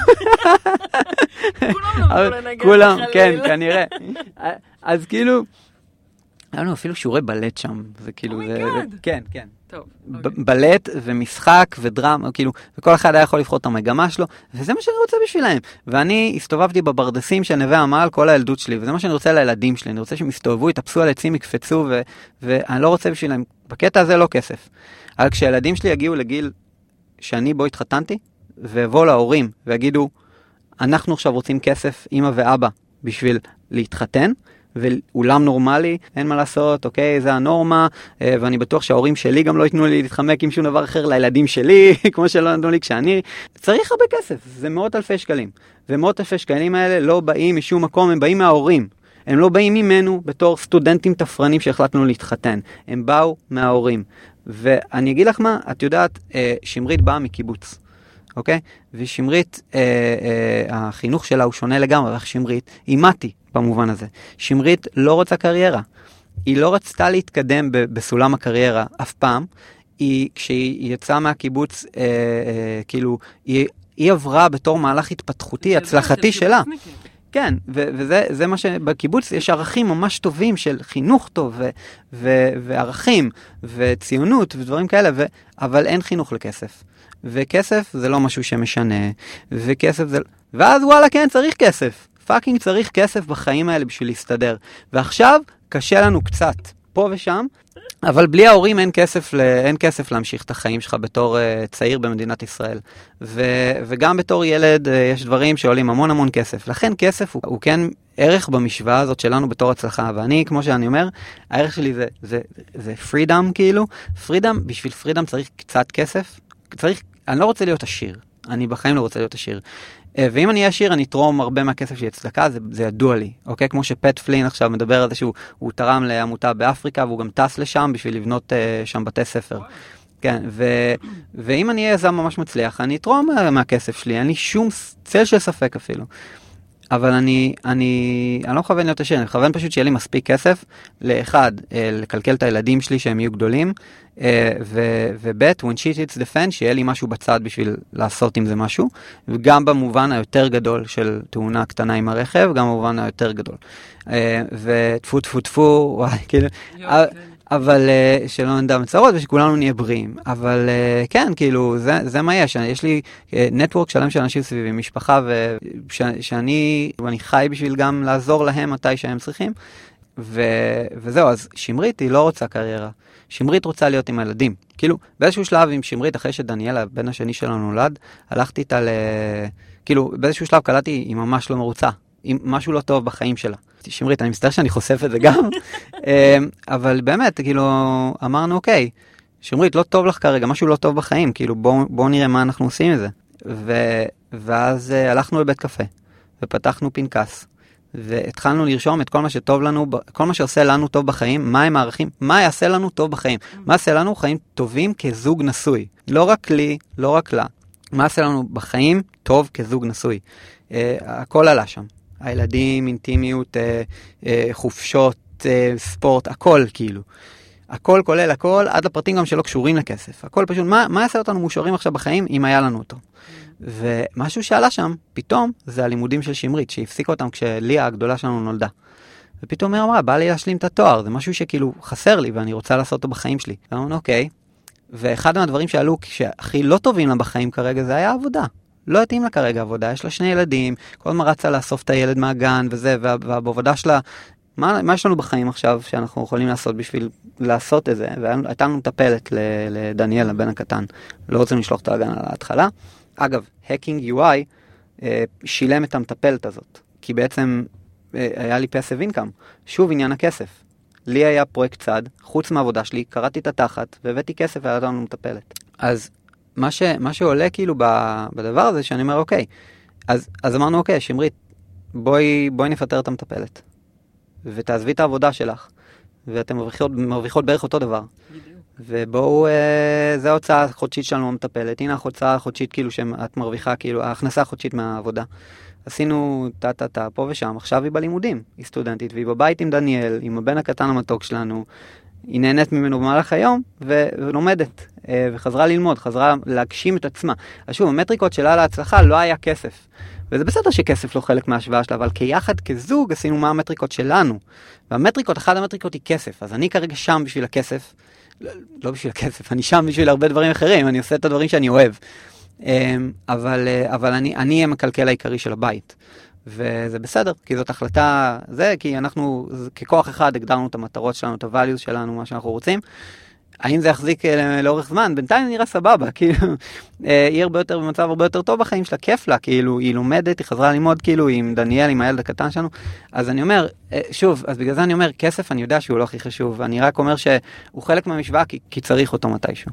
כולם למדו לנגן בחליל. כולם, כן, כנראה. אז כאילו, היה לנו אפילו שיעורי בלט שם, זה כאילו, כן, כן. בלט ומשחק ודרמה, כאילו, וכל אחד היה יכול לבחור את המגמה שלו, וזה מה שאני רוצה בשבילהם. ואני הסתובבתי בברדסים של נווה עמל כל הילדות שלי, וזה מה שאני רוצה לילדים שלי, אני רוצה שהם יסתובבו, יתאפסו על עצים, יקפצו, ואני לא רוצה בשבילהם, בקטע הזה לא כסף. אבל כשהילדים שלי יגיעו לגיל שאני בו התחתנתי, ויבואו להורים ויגידו, אנחנו עכשיו רוצים כסף, אמא ואבא, בשביל להתחתן, ואולם נורמלי, אין מה לעשות, אוקיי, זה הנורמה, ואני בטוח שההורים שלי גם לא ייתנו לי להתחמק עם שום דבר אחר לילדים שלי, כמו שלא נתנו לי כשאני, צריך הרבה כסף, זה מאות אלפי שקלים, ומאות אלפי שקלים האלה לא באים משום מקום, הם באים מההורים, הם לא באים ממנו בתור סטודנטים תפרנים שהחלטנו להתחתן, הם באו מההורים, ואני אגיד לך מה, את יודעת, שמרית באה מקיבוץ, אוקיי? ושמרית, אה, אה, החינוך שלה הוא שונה לגמרי, איך שמרית, היא מתי במובן הזה. שמרית לא רוצה קריירה. היא לא רצתה להתקדם ב- בסולם הקריירה אף פעם. היא, כשהיא יצאה מהקיבוץ, אה, אה, כאילו, היא, היא עברה בתור מהלך התפתחותי, הצלחתי שלה. כן, ו- וזה זה מה שבקיבוץ יש ערכים ממש טובים של חינוך טוב ו- ו- וערכים וציונות ודברים כאלה, ו- אבל אין חינוך לכסף. וכסף זה לא משהו שמשנה, וכסף זה... ואז וואלה, כן, צריך כסף. פאקינג צריך כסף בחיים האלה בשביל להסתדר. ועכשיו קשה לנו קצת, פה ושם, אבל בלי ההורים אין כסף, אין כסף להמשיך את החיים שלך בתור uh, צעיר במדינת ישראל. ו, וגם בתור ילד uh, יש דברים שעולים המון המון כסף. לכן כסף הוא, הוא כן ערך במשוואה הזאת שלנו בתור הצלחה. ואני, כמו שאני אומר, הערך שלי זה, זה, זה freedom כאילו. freedom, בשביל freedom צריך קצת כסף. צריך אני לא רוצה להיות עשיר. אני בחיים לא רוצה להיות עשיר. ואם אני אהיה עשיר, אני אתרום הרבה מהכסף שלי אצלקה, זה, זה ידוע לי, אוקיי? כמו שפט פלין עכשיו מדבר על זה שהוא הוא תרם לעמותה באפריקה, והוא גם טס לשם בשביל לבנות uh, שם בתי ספר. כן, ו, ואם אני אהיה יזם ממש מצליח, אני אתרום מהכסף שלי, אין לי שום צל של ספק אפילו. אבל אני, אני, אני לא מכוון להיות עשיר, אני מכוון פשוט שיהיה לי מספיק כסף, לאחד, לקלקל את הילדים שלי שהם יהיו גדולים, ובית, when shit hits the fan, שיהיה לי משהו בצד בשביל לעשות עם זה משהו, וגם במובן היותר גדול של תאונה קטנה עם הרכב, גם במובן היותר גדול. ותפו תפו תפו, וואי, כאילו, אבל שלא נדע מצרות ושכולנו נהיה בריאים. אבל כן, כאילו, זה, זה מה יש. יש לי נטוורק שלם של אנשים סביבי, משפחה, ושאני, ואני חי בשביל גם לעזור להם מתי שהם צריכים. ו, וזהו, אז שמרית היא לא רוצה קריירה. שמרית רוצה להיות עם הילדים. כאילו, באיזשהו שלב עם שמרית, אחרי שדניאל, הבן השני שלנו נולד, הלכתי איתה ל... כאילו, באיזשהו שלב קלטתי, היא ממש לא מרוצה. עם משהו לא טוב בחיים שלה. שמרית, אני מסתכל שאני חושף את זה גם, אבל באמת, כאילו, אמרנו, אוקיי, שמרית, לא טוב לך כרגע, משהו לא טוב בחיים, כאילו, בואו בוא נראה מה אנחנו עושים עם זה. ו, ואז uh, הלכנו לבית קפה, ופתחנו פנקס, והתחלנו לרשום את כל מה שטוב לנו, כל מה שעושה לנו טוב בחיים, מה הם הערכים, מה יעשה לנו טוב בחיים, מה יעשה לנו חיים טובים כזוג נשוי. לא רק לי, לא רק לה. מה יעשה לנו בחיים טוב כזוג נשוי. Uh, הכל עלה שם. הילדים, אינטימיות, אה, אה, חופשות, אה, ספורט, הכל כאילו. הכל כולל הכל, עד לפרטים גם שלא קשורים לכסף. הכל פשוט, מה, מה יעשה אותנו מושרים עכשיו בחיים אם היה לנו אותו? ומשהו שעלה שם, פתאום, זה הלימודים של שמרית, שהפסיקה אותם כשליה הגדולה שלנו נולדה. ופתאום היא אמרה, בא לי להשלים את התואר, זה משהו שכאילו חסר לי ואני רוצה לעשות אותו בחיים שלי. ואמרנו, אוקיי. ואחד מהדברים שעלו, שהכי לא טובים לה בחיים כרגע, זה היה עבודה. לא התאים לה כרגע עבודה, יש לה שני ילדים, כל הזמן רצה לאסוף את הילד מהגן וזה, ובעבודה שלה, מה, מה יש לנו בחיים עכשיו שאנחנו יכולים לעשות בשביל לעשות את זה? והייתה לנו מטפלת לדניאל, הבן הקטן, לא רוצים לשלוח את הגן על ההתחלה. אגב, Hacking יו איי אה, שילם את המטפלת הזאת, כי בעצם אה, היה לי passive income, שוב עניין הכסף. לי היה פרויקט צד, חוץ מהעבודה שלי, קראתי את התחת, והבאתי כסף והיה לנו מטפלת. אז מה, ש, מה שעולה כאילו בדבר הזה, שאני אומר, אוקיי, אז, אז אמרנו, אוקיי, שמרית, בואי, בואי נפטר את המטפלת, ותעזבי את העבודה שלך, ואתם מרוויחות, מרוויחות בערך אותו דבר. בדיוק. ובואו, אה, זה ההוצאה החודשית שלנו המטפלת, הנה ההוצאה החודשית כאילו שאת מרוויחה, כאילו, ההכנסה החודשית מהעבודה. עשינו טה-טה-טה פה ושם, עכשיו היא בלימודים, היא סטודנטית, והיא בבית עם דניאל, עם הבן הקטן המתוק שלנו, היא נהנית ממנו במהלך היום, ו- ולומדת, וחזרה ללמוד, חזרה להגשים את עצמה. אז שוב, המטריקות שלה להצלחה לא היה כסף. וזה בסדר שכסף לא חלק מההשוואה שלה, אבל כיחד, כזוג, עשינו מה המטריקות שלנו. והמטריקות, אחת המטריקות היא כסף. אז אני כרגע שם בשביל הכסף, לא, לא בשביל הכסף, אני שם בשביל הרבה דברים אחרים, אני עושה את הדברים שאני אוהב. אבל, אבל אני, אני המקלקל העיקרי של הבית. וזה בסדר, כי זאת החלטה, זה כי אנחנו ככוח אחד הגדרנו את המטרות שלנו, את הvalues שלנו, מה שאנחנו רוצים. האם זה יחזיק לאורך זמן? בינתיים נראה סבבה, כאילו, היא הרבה יותר במצב הרבה יותר טוב בחיים שלה, כיף לה, כאילו, היא לומדת, היא חזרה ללמוד, כאילו, עם דניאל, עם הילד הקטן שלנו. אז אני אומר, שוב, אז בגלל זה אני אומר, כסף אני יודע שהוא לא הכי חשוב, אני רק אומר שהוא חלק מהמשוואה, כי, כי צריך אותו מתישהו.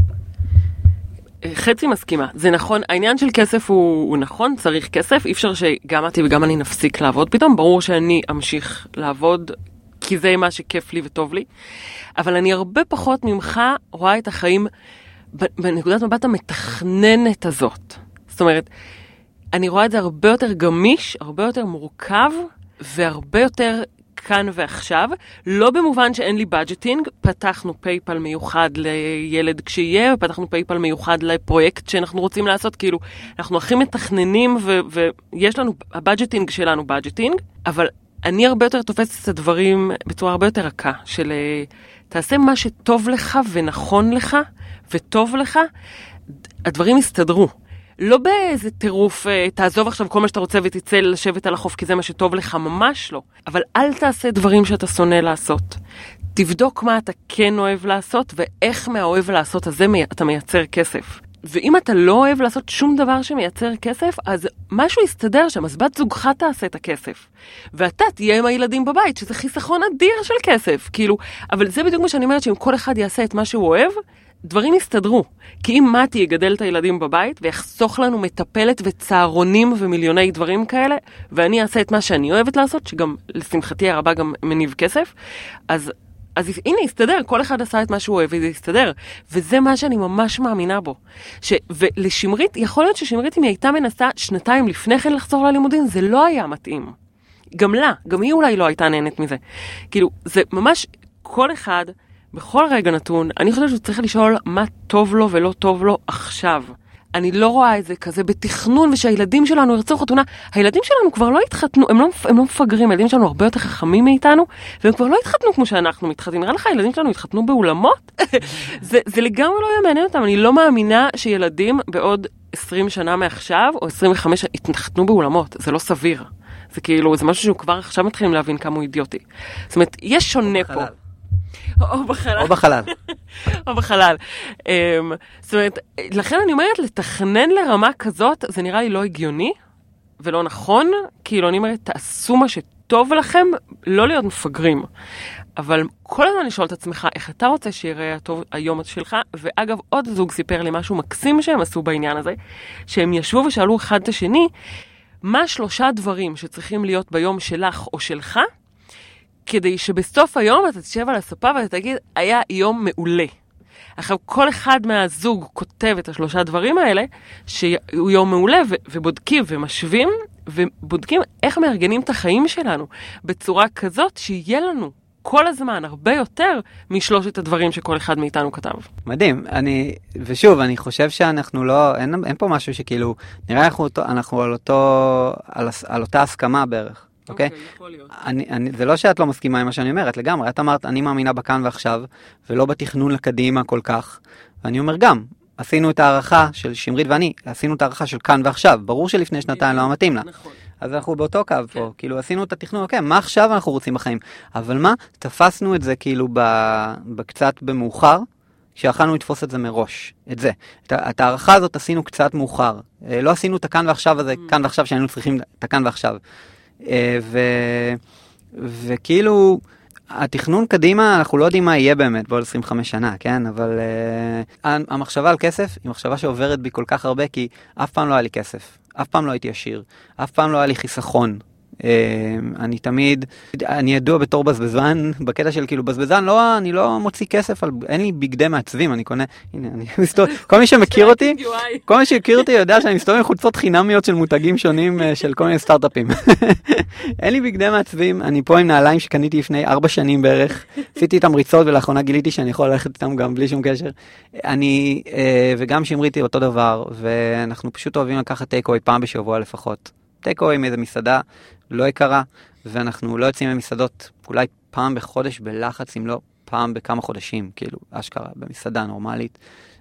חצי מסכימה, זה נכון, העניין של כסף הוא, הוא נכון, צריך כסף, אי אפשר שגם אתי וגם אני נפסיק לעבוד פתאום, ברור שאני אמשיך לעבוד, כי זה מה שכיף לי וטוב לי, אבל אני הרבה פחות ממך רואה את החיים בנקודת מבט המתכננת הזאת. זאת אומרת, אני רואה את זה הרבה יותר גמיש, הרבה יותר מורכב, והרבה יותר כאן ועכשיו, לא במובן שאין לי בדג'טינג, פתחנו פייפל מיוחד לילד כשיהיה, ופתחנו פייפל מיוחד לפרויקט שאנחנו רוצים לעשות, כאילו, אנחנו הכי מתכננים, ו- ויש לנו, הבדג'טינג שלנו בדג'טינג, אבל אני הרבה יותר תופסת את הדברים בצורה הרבה יותר רכה, של תעשה מה שטוב לך ונכון לך, וטוב לך, הדברים יסתדרו. לא באיזה טירוף, תעזוב עכשיו כל מה שאתה רוצה ותצא לשבת על החוף, כי זה מה שטוב לך, ממש לא. אבל אל תעשה דברים שאתה שונא לעשות. תבדוק מה אתה כן אוהב לעשות, ואיך מהאוהב לעשות הזה אתה מייצר כסף. ואם אתה לא אוהב לעשות שום דבר שמייצר כסף, אז משהו יסתדר שם, אז בת זוגך תעשה את הכסף. ואתה תהיה עם הילדים בבית, שזה חיסכון אדיר של כסף. כאילו, אבל זה בדיוק מה שאני אומרת, שאם כל אחד יעשה את מה שהוא אוהב, דברים יסתדרו. כי אם מתי יגדל את הילדים בבית ויחסוך לנו מטפלת וצהרונים ומיליוני דברים כאלה, ואני אעשה את מה שאני אוהבת לעשות, שגם לשמחתי הרבה גם מניב כסף, אז, אז הנה, יסתדר, כל אחד עשה את מה שהוא אוהב וזה יסתדר. וזה מה שאני ממש מאמינה בו. ש, ולשמרית, יכול להיות ששמרית אם היא הייתה מנסה שנתיים לפני כן לחזור ללימודים, זה לא היה מתאים. גם לה, גם היא אולי לא הייתה נהנית מזה. כאילו, זה ממש כל אחד... בכל רגע נתון, אני חושבת שהוא צריך לשאול מה טוב לו ולא טוב לו עכשיו. אני לא רואה את זה כזה בתכנון, ושהילדים שלנו ירצו חתונה. הילדים שלנו כבר לא התחתנו, הם לא, הם לא מפגרים, הילדים שלנו הרבה יותר חכמים מאיתנו, והם כבר לא התחתנו כמו שאנחנו מתחתנים. נראה לך, הילדים שלנו התחתנו באולמות? זה, זה לגמרי לא היה מעניין אותם. אני לא מאמינה שילדים בעוד עשרים שנה מעכשיו, או עשרים וחמש, התחתנו באולמות. זה לא סביר. זה כאילו, זה משהו שהוא כבר עכשיו מתחילים להבין כמה הוא אידיוטי. זאת אומרת, יש שונה פה. או בחלל. או בחלל. או בחלל. זאת אומרת, לכן אני אומרת, לתכנן לרמה כזאת, זה נראה לי לא הגיוני, ולא נכון, כאילו אני אומרת, תעשו מה שטוב לכם, לא להיות מפגרים. אבל כל הזמן לשאול את עצמך, איך אתה רוצה שיראה הטוב היום שלך, ואגב, עוד זוג סיפר לי משהו מקסים שהם עשו בעניין הזה, שהם ישבו ושאלו אחד את השני, מה שלושה דברים שצריכים להיות ביום שלך או שלך, כדי שבסוף היום אתה תשב על הספה ואתה תגיד, היה יום מעולה. עכשיו, כל אחד מהזוג כותב את השלושה דברים האלה, שהוא יום מעולה, ו- ובודקים ומשווים, ובודקים איך מארגנים את החיים שלנו, בצורה כזאת שיהיה לנו כל הזמן הרבה יותר משלושת הדברים שכל אחד מאיתנו כתב. מדהים. אני, ושוב, אני חושב שאנחנו לא, אין, אין פה משהו שכאילו, נראה אנחנו, אנחנו על אותו, על, על אותה הסכמה בערך. אוקיי? יכול להיות. אני, אני, זה לא שאת לא מסכימה עם מה שאני אומרת, לגמרי. את אמרת, אני מאמינה בכאן ועכשיו, ולא בתכנון לקדימה כל כך. ואני אומר גם, עשינו את הערכה של שמרית ואני, עשינו את הערכה של כאן ועכשיו. ברור שלפני שנתיים לא מתאים לה. נכון. אז אנחנו באותו קו פה, כאילו עשינו את התכנון, אוקיי, מה עכשיו אנחנו רוצים בחיים? אבל מה? תפסנו את זה כאילו בקצת במאוחר, שאכלנו לתפוס את זה מראש, את זה. את הערכה הזאת עשינו קצת מאוחר. לא עשינו את הכאן ועכשיו הזה, כאן ועכשיו שהיינו צריכים את הכאן ועכשיו. ו... וכאילו, התכנון קדימה, אנחנו לא יודעים מה יהיה באמת בעוד עשרים וחמש שנה, כן? אבל uh, המחשבה על כסף היא מחשבה שעוברת בי כל כך הרבה, כי אף פעם לא היה לי כסף, אף פעם לא הייתי עשיר, אף פעם לא היה לי חיסכון. Uh, אני תמיד, אני ידוע בתור בזבזן, בקטע של כאילו בזבזן, לא, אני לא מוציא כסף, על, אין לי בגדי מעצבים, אני קונה, הנה, אני מסתובב, כל מי שמכיר אותי, כל מי שמכיר אותי יודע שאני מסתובב עם חולצות חינמיות של מותגים שונים של כל מיני סטארט-אפים. אין לי בגדי מעצבים, אני פה עם נעליים שקניתי לפני ארבע שנים בערך, עשיתי איתם ריצות ולאחרונה גיליתי שאני יכול ללכת איתם גם בלי שום קשר. אני, uh, וגם שמריתי אותו דבר, ואנחנו פשוט אוהבים לקחת טייקווי פעם בשבוע לפחות. טייקווי מאיזה מסעדה לא יקרה, ואנחנו לא יוצאים ממסעדות אולי פעם בחודש בלחץ, אם לא פעם בכמה חודשים, כאילו, אשכרה, במסעדה נורמלית.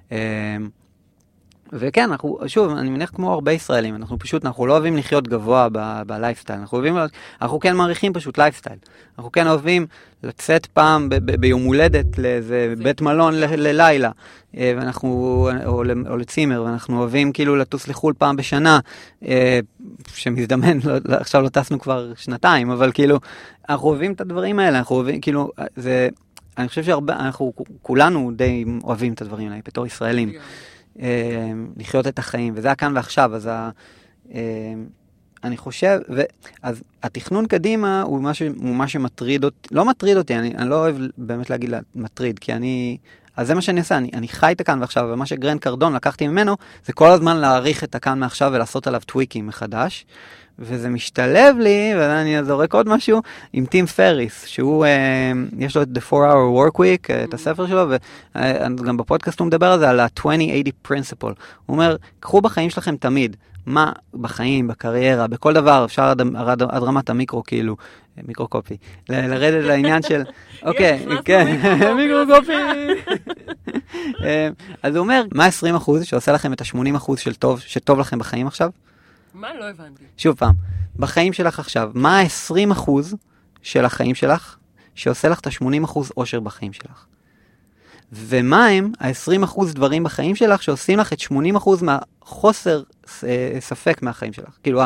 וכן, אנחנו, שוב, אני מניח כמו הרבה ישראלים, אנחנו פשוט, אנחנו לא אוהבים לחיות גבוה בלייפסטייל, אנחנו אוהבים, אנחנו כן מעריכים פשוט לייפסטייל. אנחנו כן אוהבים לצאת פעם ב- ב- ביום הולדת לאיזה בית מלון ל- ללילה, ואנחנו, או, או לצימר, ואנחנו אוהבים כאילו לטוס לחול פעם בשנה, שמזדמן, לא, עכשיו לא טסנו כבר שנתיים, אבל כאילו, אנחנו אוהבים את הדברים האלה, אנחנו אוהבים, כאילו, זה, אני חושב שהרבה, אנחנו כולנו די אוהבים את הדברים האלה, בתור ישראלים. לחיות את החיים, וזה כאן ועכשיו, אז ה, אני חושב, אז התכנון קדימה הוא מה, ש, הוא מה שמטריד אותי, לא מטריד אותי, אני, אני לא אוהב באמת להגיד לה, מטריד, כי אני, אז זה מה שאני עושה, אני, אני חי את הכאן ועכשיו, ומה שגרנד קרדון לקחתי ממנו, זה כל הזמן להעריך את הכאן מעכשיו ולעשות עליו טוויקים מחדש, וזה משתלב לי, ואני זורק עוד משהו, עם טים פריס, שהוא, אה, יש לו את The four hour Work Week, mm-hmm. את הספר שלו, וגם בפודקאסט הוא מדבר על זה, על ה-twenty eighty Principle. הוא אומר, קחו בחיים שלכם תמיד, מה בחיים, בקריירה, בכל דבר, אפשר עד, עד, עד רמת המיקרו, כאילו, מיקרו-קופי, ל- לרדת לעניין של, אוקיי, כן, מיקרו-קופי. אז הוא אומר, מה עשרים אחוז שעושה לכם את ה-שמונים אחוז של טוב, שטוב לכם בחיים עכשיו? מה? לא הבנתי. שוב פעם, בחיים שלך עכשיו, מה ה-עשרים אחוז של החיים שלך שעושה לך את ה-שמונים אחוז אושר בחיים שלך? ומה הם ה-עשרים אחוז דברים בחיים שלך שעושים לך את שמונים אחוז מהחוסר ספק מהחיים שלך? כאילו,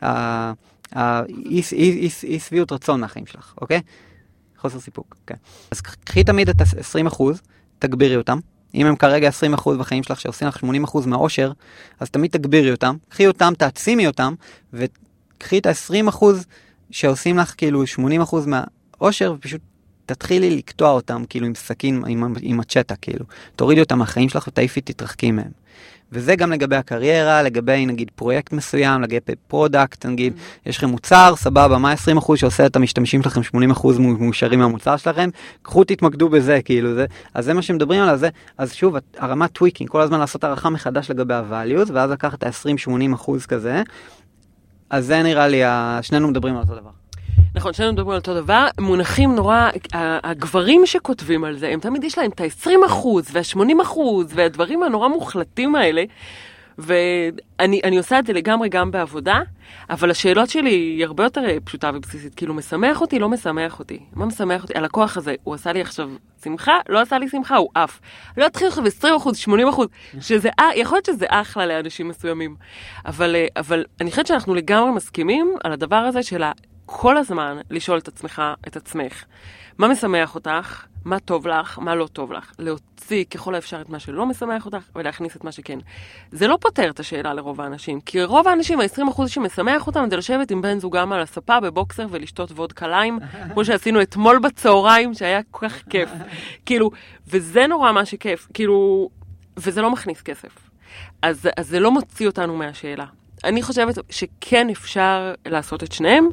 אי שביעות רצון מהחיים שלך, אוקיי? חוסר סיפוק, אוקיי. אז קחי תמיד את ה-עשרים אחוז, תגבירי אותם, אם הם כרגע עשרים אחוז בחיים שלך שעושים לך שמונים אחוז מהאושר, אז תמיד תגבירי אותם, קחי אותם, תעצימי אותם, וקחי את ה-עשרים אחוז שעושים לך כאילו שמונים אחוז מהאושר, ופשוט תתחילי לקטוע אותם כאילו עם סכין, עם, עם הצ'טה כאילו. תורידי אותם מהחיים שלך ותעיפי, תתרחקי מהם. וזה גם לגבי הקריירה, לגבי נגיד פרויקט מסוים, לגבי פרודקט, נגיד, mm-hmm. יש לכם מוצר, סבבה, מה עשרים אחוז שעושה את המשתמשים שלכם, שמונים אחוז מאושרים מהמוצר שלכם, קחו תתמקדו בזה, כאילו זה, אז זה מה שמדברים עליו, זה, אז שוב, הרמת טוויקינג, כל הזמן לעשות הערכה מחדש לגבי ה-values, ואז לקחת את ה-עשרים שמונים אחוז כזה, אז זה נראה לי, שנינו מדברים על אותו דבר. נכון, שנינו מדברים על אותו דבר, מונחים נורא, הגברים שכותבים על זה, הם תמיד יש להם את ה-עשרים אחוז וה-שמונים אחוז והדברים הנורא מוחלטים האלה, ואני אני עושה את זה לגמרי גם בעבודה, אבל השאלות שלי היא הרבה יותר פשוטה ובסיסית, כאילו משמח אותי, לא משמח אותי. מה משמח אותי? הלקוח הזה, הוא עשה לי עכשיו שמחה, לא עשה לי שמחה, הוא אף. לא התחיל עכשיו עשרים אחוז, שמונים אחוז, שזה, יכול להיות שזה אחלה לאנשים מסוימים. אבל, אבל אני חושבת שאנחנו לגמרי מסכימים על הדבר הזה של כל הזמן לשאול את עצמך, את עצמך. מה משמח אותך? מה טוב לך? מה לא טוב לך? להוציא ככל האפשר את מה שלא משמח אותך ולהכניס את מה שכן. זה לא פותר את השאלה לרוב האנשים, כי רוב האנשים, ה-עשרים אחוז שמשמח אותם, זה לשבת עם בן זוגם על הספה בבוקסר ולשתות וודקה ליים, כמו שעשינו אתמול בצהריים, שהיה כל כך כיף. כאילו, וזה נורא מה שכיף, כאילו, וזה לא מכניס כסף. אז, אז זה לא מוציא אותנו מהשאלה. אני חושבת שכן אפשר לעשות את שניהם,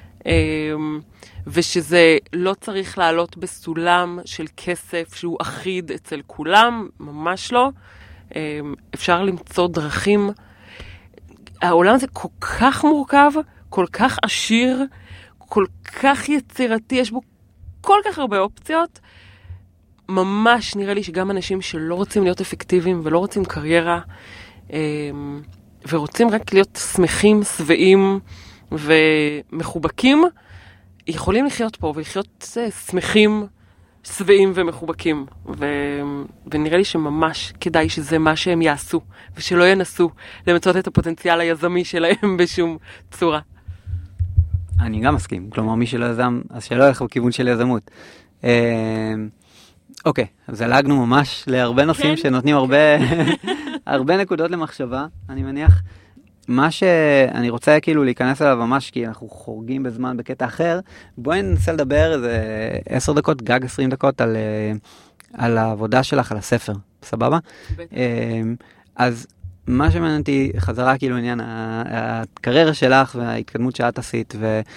ושזה לא צריך לעלות בסולם של כסף שהוא אחיד אצל כולם, ממש לא. אפשר למצוא דרכים. העולם הזה כל כך מורכב, כל כך עשיר, כל כך יצירתי, יש בו כל כך הרבה אופציות. ממש נראה לי שגם אנשים שלא רוצים להיות אפקטיביים ולא רוצים קריירה, ורוצים רק להיות שמחים, שבעים, ומחובקים, יכולים לחיות פה ולחיות שמחים, שבעים ומחובקים. ו... ונראה לי שממש כדאי שזה מה שהם יעשו, ושלא ינסו למצוא את הפוטנציאל היזמי שלהם בשום צורה. אני גם מסכים. כלומר, מי שלא יזם, אז שלא ילך בכיוון של יזמות. אוקיי, אז הלגנו ממש להרבה נושאים שנותנים הרבה, הרבה נקודות למחשבה, אני מניח. מה שאני רוצה כאילו להיכנס אליו ממש, כי אנחנו חורגים בזמן בקטע אחר, בואי ננסה לדבר איזה עשר דקות, גג עשרים דקות על, על העבודה שלך, על הספר, סבבה? אז מה שמעניינתי חזרה כאילו עניין הקריירה שלך וההתקדמות שאת עשית,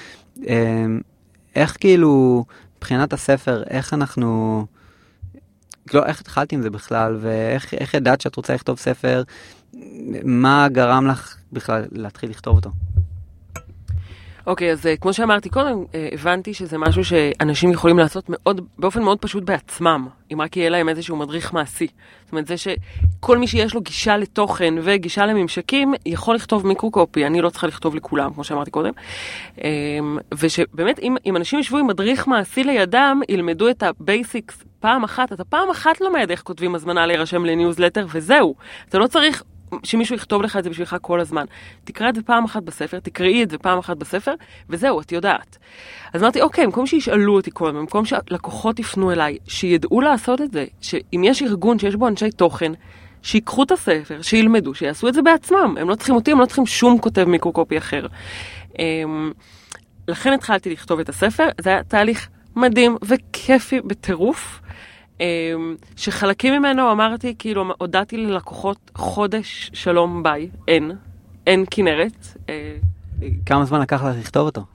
ואיך כאילו מבחינת הספר, איך אנחנו, כאילו איך התחלתי עם זה בכלל, ואיך איך ידעת שאת רוצה לכתוב ספר, מה גרם לך בכלל להתחיל לכתוב אותו? אוקיי, אז כמו שאמרתי קודם, הבנתי שזה משהו שאנשים יכולים לעשות מאוד, באופן מאוד פשוט בעצמם, אם רק יהיה להם איזשהו מדריך מעשי. זאת אומרת, זה שכל מי שיש לו גישה לתוכן וגישה לממשקים, יכול לכתוב מיקרו-קופי. אני לא צריכה לכתוב לכולם, כמו שאמרתי קודם. ושבאמת, אם, אם אנשים ישבו עם מדריך מעשי לידם, ילמדו את הבייסיקס פעם אחת. אתה פעם אחת לומד איך כותבים הזמנה להירשם לניוזלטר, וזהו. אתה לא צריך שמישהו יכתוב לך את זה בשבילך כל הזמן. תקרא את זה פעם אחת בספר, תקראי את זה פעם אחת בספר, וזהו, את יודעת. אז אמרתי, אוקיי, במקום שישאלו אותי קודם, במקום שלקוחות יפנו אליי, שידעו לעשות את זה, שאם יש ארגון שיש בו אנשי תוכן, שיקחו את הספר, שילמדו, שיעשו את זה בעצמם. הם לא צריכים אותי, הם לא צריכים שום כותב מיקרו-קופי אחר. לכן התחלתי לכתוב את הספר, זה היה תהליך מדהים וכיפי בטירוף, שחלקים ממנו אמרתי, כאילו, הודעתי ללקוחות חודש שלום ביי, אין, אין כנרת. כמה זמן לקח לך לכתוב אותו?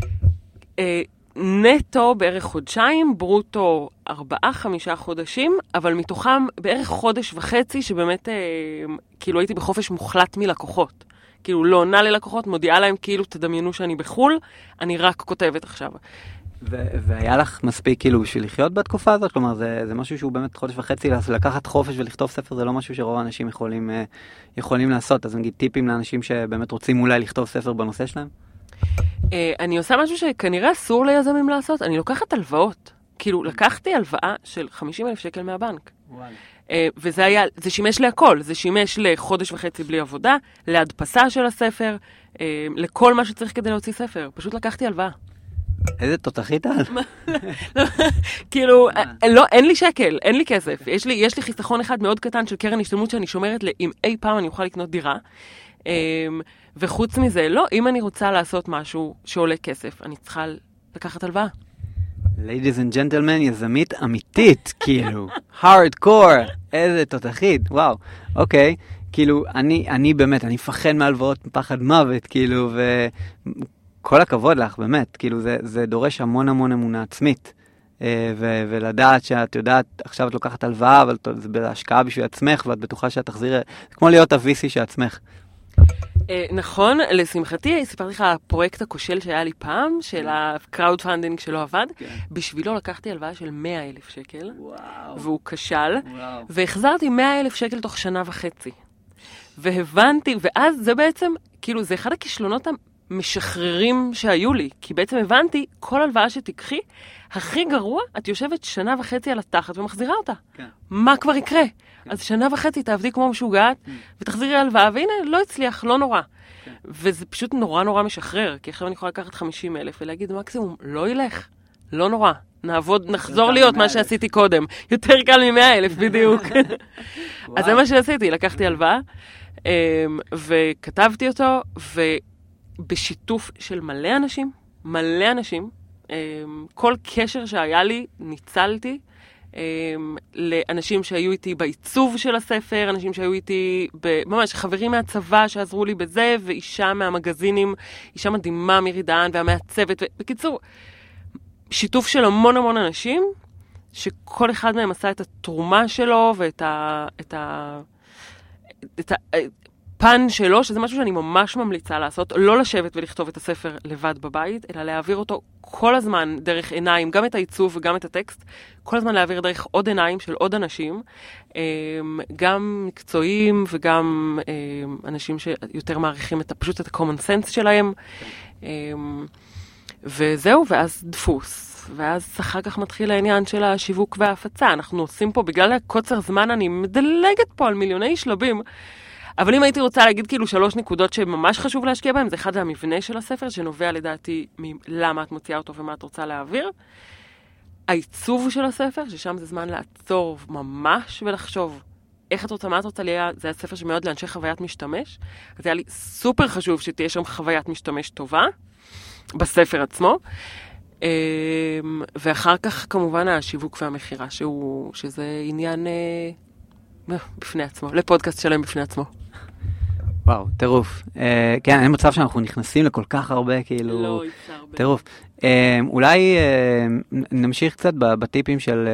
נטו בערך חודשיים, ברוטו ארבעה, חמישה חודשים, אבל מתוכם בערך חודש וחצי, שבאמת, כאילו, הייתי בחופש מוחלט מלקוחות. כאילו, לא עונה ללקוחות, מודיעה להם, כאילו, תדמיינו שאני בחול, אני רק כותבת עכשיו. והיה לך מספיק כאילו בשביל לחיות בתקופה הזאת? כלומר, זה, זה משהו שהוא באמת חודש וחצי, לקחת חופש ולכתוב ספר, זה לא משהו שרוב האנשים יכולים, יכולים לעשות. אז נגיד טיפים לאנשים שבאמת רוצים אולי לכתוב ספר בנושא שלהם? אני עושה משהו שכנראה אסור ליזמים לעשות, אני לוקחת הלוואות. כאילו, לקחתי הלוואה של חמישים אלף שקל מהבנק. וזה היה, זה שימש להכל, זה שימש לחודש וחצי בלי עבודה, להדפסה של הספר, לכל מה שצריך כדי להוציא ספר. פשוט לקחתי הלוואה. איזה תותחית על? כאילו, לא, אין לי שקל, אין לי כסף. יש לי, יש לי חיסכון אחד מאוד קטן של קרן השתלמות שאני שומרת אם אי פעם אני אוכל לקנות דירה. וחוץ מזה, לא, אם אני רוצה לעשות משהו שעולה כסף, אני צריכה לקחת הלוואה. Ladies and gentlemen, יזמית אמיתית, כאילו, hardcore, איזה תותחית, וואו, אוקיי, כאילו, אני, אני באמת, אני מפחד מהלוואות, פחד מוות, כאילו, וכל הכבוד לך, באמת, כאילו, זה, זה דורש המון המון אמונה עצמית, ו- ולדעת שאת יודעת, עכשיו את לוקחת הלוואה, אבל זה בהשקעה בשביל עצמך, ואת בטוחה שאת תחזיר, זה כמו להיות ה-וי סי שעצמך. נכון, לשמחתי, סיפרתי לך על הפרויקט הכושל שהיה לי פעם, של הקראוד פנדינג שלא עבד. בשבילו לקחתי הלוואה של מאה אלף שקל, והוא כשל, והחזרתי מאה אלף שקל תוך שנה וחצי. והבנתי, ואז זה בעצם, כאילו, זה אחד הכישלונות המשחררים שהיו לי, כי בעצם הבנתי, כל הלוואה שתיקחי, הכי גרוע, את יושבת שנה וחצי על התחת ומחזירה אותה. מה כבר יקרה? אז שנה וחצי תעבדי כמו משוגעת, ותחזירי הלוואה, והנה, לא הצליח, לא נורא. וזה פשוט נורא נורא משחרר, כי עכשיו אני יכולה לקחת חמישים אלף, ולהגיד, מקסימום, לא ילך, לא נורא, נעבוד, נחזור להיות מה שעשיתי קודם. יותר קל מ-מאה אלף, בדיוק. אז זה מה שעשיתי, לקחתי הלוואה, וכתבתי אותו, ובשיתוף של מלא אנשים, מלא אנשים, כל קשר שהיה לי, ניצלתי, לאנשים שהיו איתי בעיצוב של הספר, אנשים שהיו איתי, ממש חברים מהצבא שעזרו לי בזה, ואישה מהמגזינים, אישה מדהימה מירי דהן והמעצבת, בקיצור, שיתוף של המון המון אנשים, שכל אחד מהם עשה את התרומה שלו, ואת ה... את ה... את ה... פן שלו, שזה משהו שאני ממש ממליצה לעשות, לא לשבת ולכתוב את הספר לבד בבית, אלא להעביר אותו כל הזמן דרך עיניים, גם את העיצוב וגם את הטקסט, כל הזמן להעביר דרך עוד עיניים של עוד אנשים, גם מקצועיים וגם אנשים שיותר מעריכים את, פשוט את ה-common sense שלהם, וזהו, ואז דפוס. ואז אחר כך מתחיל העניין של השיווק וההפצה. אנחנו עושים פה, בגלל הקוצר זמן, אני מדלגת פה על מיליוני שלבים, אבל אם הייתי רוצה להגיד כאילו שלוש נקודות שממש חשוב להשקיע בהם, זה אחד המבנה של הספר, שנובע לדעתי מלמה את מוציאה אותו ומה את רוצה להעביר. העיצוב של הספר, ששם זה זמן לעצור ממש ולחשוב איך את רוצה, מה את רוצה ליהיה, זה הספר שמאוד לאנשי חוויית משתמש, אז היה לי סופר חשוב שתהיה שם חוויית משתמש טובה, בספר עצמו, ואחר כך כמובן השיווק והמחירה, שהוא, שזה עניין בפני עצמו, לפודקאסט שלהם בפני עצמו. וואו, טירוף. כן, אין מצב שאנחנו נכנסים לכל כך הרבה, כאילו... לא, אפשר הרבה. טירוף. אולי נמשיך קצת בטיפים של...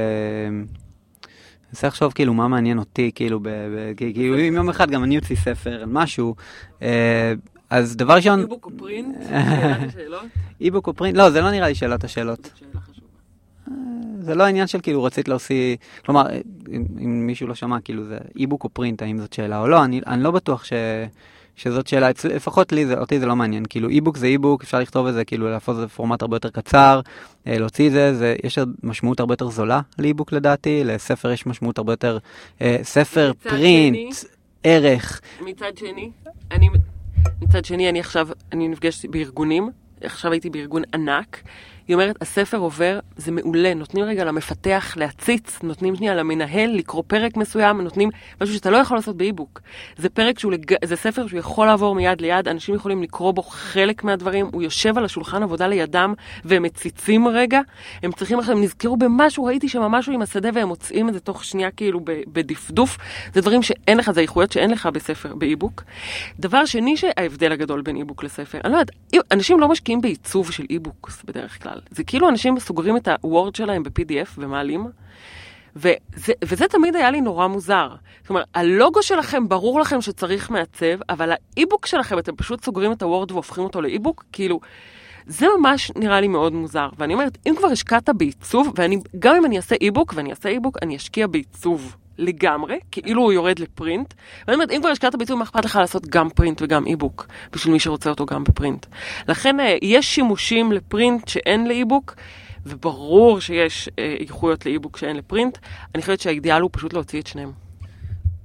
ננסה לחשוב כאילו מה מעניין אותי, כאילו, כאילו אם יום אחד גם אני יוציא ספר על משהו, אז דבר ראשון... איבוק או פרינט? שאלת השאלות? איבוק או פרינט? לא, זה לא נראה לי שאלת השאלות. שאלה חשובה. זה לא העניין של כאילו רצית להוציא, כלומר, אם מישהו לא שמע, כאילו זה איבוק או פרינט, האם זאת שאלה או לא, אני, אני לא בטוח ש, שזאת שאלה, לפחות לי, זה, אותי זה לא מעניין, כאילו איבוק זה איבוק, אפשר לכתוב את זה, כאילו להפוך את זה בפורמט הרבה יותר קצר, להוציא את זה, זה, יש משמעות הרבה יותר זולה לאיבוק לדעתי, לספר יש משמעות הרבה יותר, ספר, פרינט, שני, ערך. מצד שני, אני, מצד שני, אני עכשיו, אני נפגשתי בארגונים, עכשיו הייתי בארגון ענק, היא אומרת, הספר עובר, זה מעולה, נותנים רגע למפתח להציץ, נותנים שנייה למנהל, לקרוא פרק מסוים, נותנים משהו שאתה לא יכול לעשות באיבוק. זה פרק שהוא, לג... זה ספר שהוא יכול לעבור מיד ליד, אנשים יכולים לקרוא בו חלק מהדברים, הוא יושב על השולחן עבודה לידם, והם מציצים רגע, הם צריכים עכשיו, הם נזכרו במשהו, ראיתי שם משהו עם השדה, והם מוצאים את זה תוך שנייה כאילו בדפדוף, זה דברים שאין לך, זה איכויות שאין לך בספר, באיבוק. דבר שני שההבדל הגדול בין איבוק לספר, אני לא יודעת, אנשים לא משקיעים בעיצוב של איבוק בדרך כלל. זה כאילו אנשים סוגרים את הוורד שלהם ב-פי די אף ומעלים, וזה, וזה תמיד היה לי נורא מוזר. זאת אומרת, הלוגו שלכם ברור לכם שצריך מעצב, אבל האיבוק שלכם, אתם פשוט סוגרים את הוורד והופכים אותו לאיבוק, כאילו, זה ממש נראה לי מאוד מוזר. ואני אומרת, אם כבר השקעת בעיצוב, ואני, גם אם אני אעשה איבוק, ואני אעשה איבוק, אני אשקיע בעיצוב לגמרי, כאילו הוא יורד לפרינט. ואני אומרת, אם כבר השקעת בעיצוב, מה אכפת לך לעשות גם פרינט וגם איבוק, בשביל מי שרוצה אותו גם בפרינט. לכן, יש שימושים לפרינט שאין לאיבוק, וברור שיש איכויות לאיבוק שאין לפרינט. אני חושבת שהאידיאל הוא פשוט להוציא את שניהם.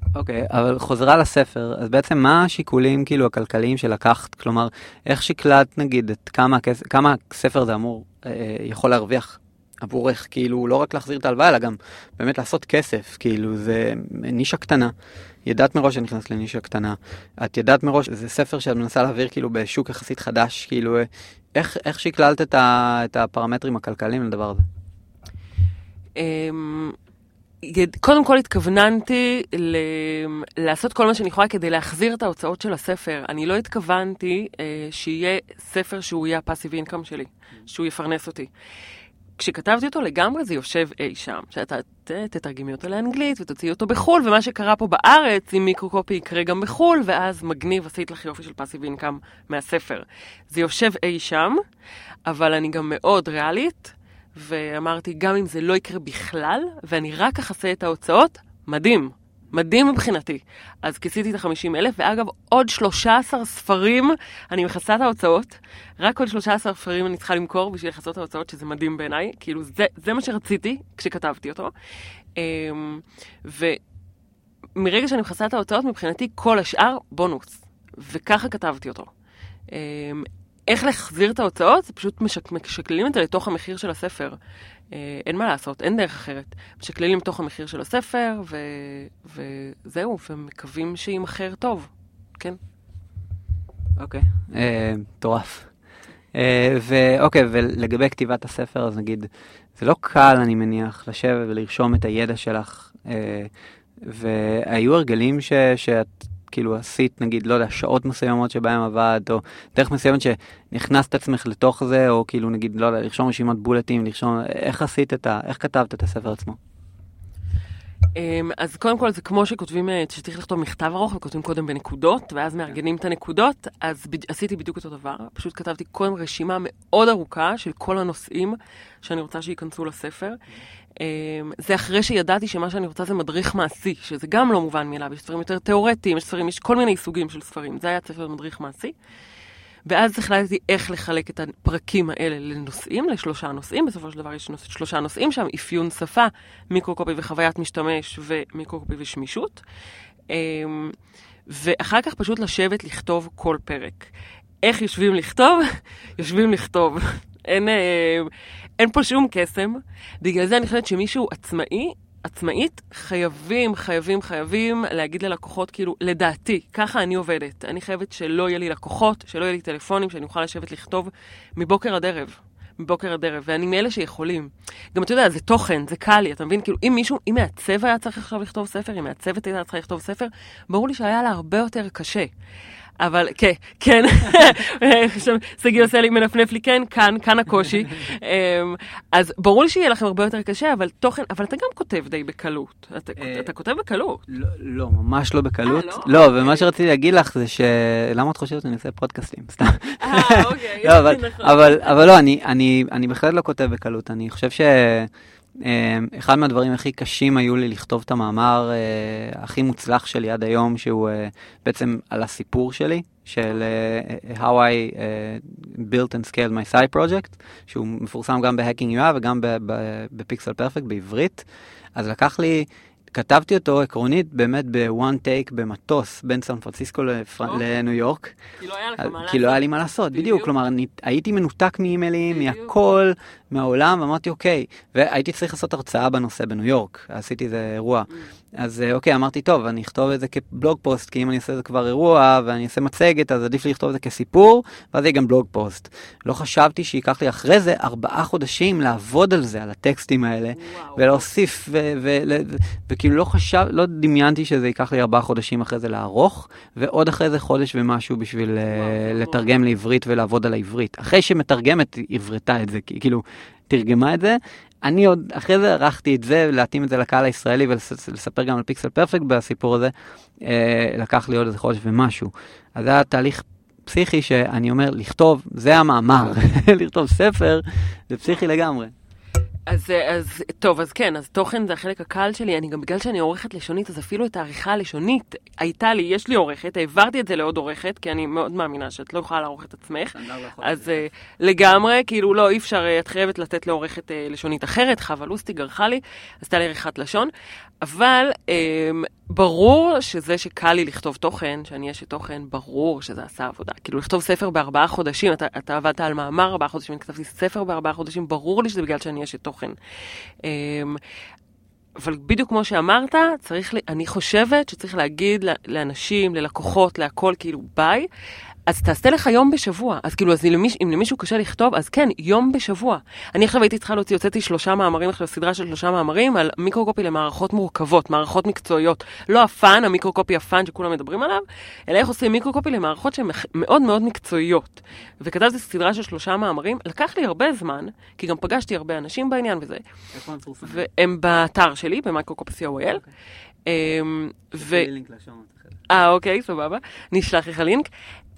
אוקיי, אבל חוזרה לספר, אז בעצם מה השיקולים כאילו הכלכליים שלקחת? כלומר, איך שקלט נגיד את כמה, כמה ספר זה אמור, אה, יכול להרוויח עבורך, כאילו לא רק להחזיר את ההלוואה, אלא גם באמת לעשות כסף, כאילו זה נישה קטנה. ידעת מראש שאני נכנס לנישה קטנה, את ידעת מראש, זה ספר שאת מנסה להעביר כאילו בשוק יחסית חדש, כאילו איך, איך שקללת את, ה, את הפרמטרים הכלכליים לדבר הזה? קודם כל התכווננתי ל... לעשות כל מה שאני יכולה כדי להחזיר את ההוצאות של הספר. אני לא התכוונתי אה, שיהיה ספר שהוא יהיה הפאסיב אינקאם שלי, שהוא יפרנס אותי. כשכתבתי אותו לגמרי זה יושב אי שם, שאתה תתרגמי אותו לאנגלית ותוציאי אותו בחול, ומה שקרה פה בארץ עם מיקרוקופי יקרה גם בחול, ואז מגניב עשית לך יופי של פאסיב אינקאם מהספר. זה יושב אי שם, אבל אני גם מאוד ריאלית, ואמרתי, גם אם זה לא יקרה בכלל, ואני רק אכסה את ההוצאות, מדהים. מדהים מבחינתי. אז כיסיתי את ה-חמישים אלף, ואגב, עוד שלושה עשר ספרים, אני מכסה את ההוצאות, רק עוד שלושה עשר ספרים אני צריכה למכור בשביל לכסות את ההוצאות, שזה מדהים בעיניי. כאילו, זה, זה מה שרציתי כשכתבתי אותו. ומרגע שאני מכסה את ההוצאות, מבחינתי כל השאר בונוס. וככה כתבתי אותו. איך להחזיר את ההוצאות? זה פשוט משק, משקללים את זה לתוך המחיר של הספר. אה, אין מה לעשות, אין דרך אחרת. משקללים לתוך המחיר של הספר, ו, וזהו, ומקווים שימחר טוב. כן. אוקיי, אה, טורף. אה, ואוקיי, ולגבי כתיבת הספר, אז נגיד, זה לא קל, אני מניח, לשבת ולרשום את הידע שלך, אה, והיו הרגלים ש, שאת... כאילו עשית, נגיד, לא יודע, שעות מסוימות שבהם עבד, או דרך מסוימת שנכנסת עצמך לתוך זה, או כאילו, נגיד, לא יודע, לרשום רשימת בולטים, לרשום, איך עשית את ה... איך כתבת את הספר עצמו? אז קודם כל, זה כמו שכותבים, שצריך לכתוב מכתב ארוך, וכותבים קודם בנקודות, ואז מארגנים את הנקודות, אז עשיתי בדיוק אותו דבר. פשוט כתבתי קודם רשימה מאוד ארוכה של כל הנושאים שאני רוצה שייכנסו לספר. זה אחרי שידעתי שמה שאני רוצה זה מדריך מעשי, שזה גם לא מובן מאליו, יש ספרים יותר תיאורטיים, יש ספרים, יש כל מיני סוגים של ספרים. זה היה ספר מדריך מעשי. ואז החלטתי איך לחלק את הפרקים האלה לנושאים, לשלושה נושאים. בסופו של דבר יש נוש... שלושה נושאים שם, אפיון שפה, מיקרוקופי וחוויית משתמש, ומיקרוקופי ושמישות. ואחר כך פשוט לשבת לכתוב כל פרק. איך יושבים לכתוב? יושבים לכתוב. אין, אין פה שום קסם. בגלל זה אני חושבת שמישהו עצמאי, עצמאית, חייבים, חייבים, חייבים להגיד ללקוחות, כאילו, לדעתי, ככה אני עובדת. אני חייבת שלא יהיה לי לקוחות, שלא יהיה לי טלפונים, שאני אוכל לשבת לכתוב מבוקר עד ערב. מבוקר עד ערב, ואני מאלה שיכולים. גם אתה יודע, זה תוכן, זה קל לי, אתה מבין? כאילו, אם מישהו, אם מעצב היה צריך עכשיו לכתוב ספר, אם מעצבת היה צריך לכתוב ספר, ברור לי שהיה לה הרבה יותר קשה. אבל כן, כן, סגי עושה לי, מנפנף לי, כן, כאן, כאן הקושי. אז ברור לי שיהיה לכם הרבה יותר קשה, אבל תוכן, אבל אתה גם כותב די בקלות. אתה כותב בקלות. לא, ממש לא בקלות. לא, ומה שרציתי להגיד לך זה ש... למה את חושבת שאני עושה פודקאסטים? סתם. אה, אוקיי. אבל לא, אני בכלל לא כותב בקלות. אני חושב ש... אחד מהדברים הכי קשים היו לי לכתוב את המאמר הכי מוצלח שלי עד היום, שהוא בעצם על הסיפור שלי, של How I Built and Scaled My Side Project, שהוא מפורסם גם ב-Hacking יו איי וגם ב-Pixel Perfect בעברית. אז לקח לי, כתבתי אותו עקרונית באמת ב-one take במטוס בין סן פרנסיסקו לניו יורק. כי לא היה לך מה לעשות. כי לא היה לי מה לעשות, בדיוק. כלומר, הייתי מנותק מאימיילים, מהכל, מהעולם, ואמרתי, אוקיי. והייתי צריך לעשות הרצאה בנושא בניו יורק. עשיתי איזה אירוע. אז אוקיי, אמרתי, טוב, אני אכתוב את זה כבלוג פוסט, כי אם אני אעשה את זה כבר אירוע, ואני אעשה מצגת, אז עדיף לי לכתוב את זה כסיפור, ואז יהיה גם בלוג פוסט. לא חשבתי שיקח לי אחרי זה ארבעה חודשים לעבוד על זה, על הטקסטים האלה, ולהוסיף, וכאילו לא חשב, לא דמיינתי שזה ייקח לי ארבעה חודשים אחרי זה לערוך, ועוד אחרי זה חודש ומשהו בשביל לתרגם לעברית ולעבוד על העברית. אחרי שמתרגמת, עברתה את זה, כאילו, תרגמה את זה, אני עוד, אחרי זה ערכתי את זה, להתאים את זה לקהל הישראלי ולספר גם על פיקסל פרפקט בסיפור הזה, אה, לקח לי עוד איזה חודש ומשהו. אז זה היה תהליך פסיכי שאני אומר, לכתוב, זה המאמר, לכתוב ספר, זה פסיכי לגמרי. אז, אז, טוב, אז כן, אז תוכן זה החלק הקל שלי, אני גם בגלל שאני עורכת לשונית, אז אפילו את העריכה הלשונית הייתה לי, יש לי עורכת, העברתי את זה לעוד עורכת, כי אני מאוד מאמינה שאת לא יכולה לערוך את עצמך, אז לגמרי, כאילו לא, אי אפשר, את חייבת לתת לעורכת לשונית אחרת, חווה לוסטי גרחה לי, עשתה לי עריכת לשון, אבל ברור שזה שקל לי לכתוב תוכן, שאני אשת תוכן, ברור שזה עשה עבודה. כאילו לכתוב ספר בארבעה חודשים, אתה, אתה עבדת על מאמר ארבעה חודשים, אני כתבתי ספר בארבעה חודשים, ברור לי שזה בגלל שאני אשת תוכן. אבל בדיוק כמו שאמרת, צריך, אני חושבת שצריך להגיד לאנשים, ללקוחות, להכל כאילו ביי, אז תעשה לך יום בשבוע. אז כאילו, אז למיש, אם למישהו קשה לכתוב, אז כן, יום בשבוע. אני עכשיו הייתי צריכה להוציא, הוצאתי שלושה מאמרים, עכשיו סדרה של שלושה מאמרים על מיקרוקופי למערכות מורכבות, מערכות מקצועיות. לא הפן, המיקרוקופי הפן שכולם מדברים עליו, אלא איך עושים מיקרוקופי למערכות שהן מאוד מאוד מקצועיות. וכתבתי סדרה של שלושה מאמרים, לקח לי הרבה זמן, כי גם פגשתי הרבה אנשים בעניין וזה. איפה הם פורסמים? והם באתר שלי, במיקרוקופי סי או אל. ו... לינק לשון. אה, אוקיי, סבבה. נשלח לך לינק.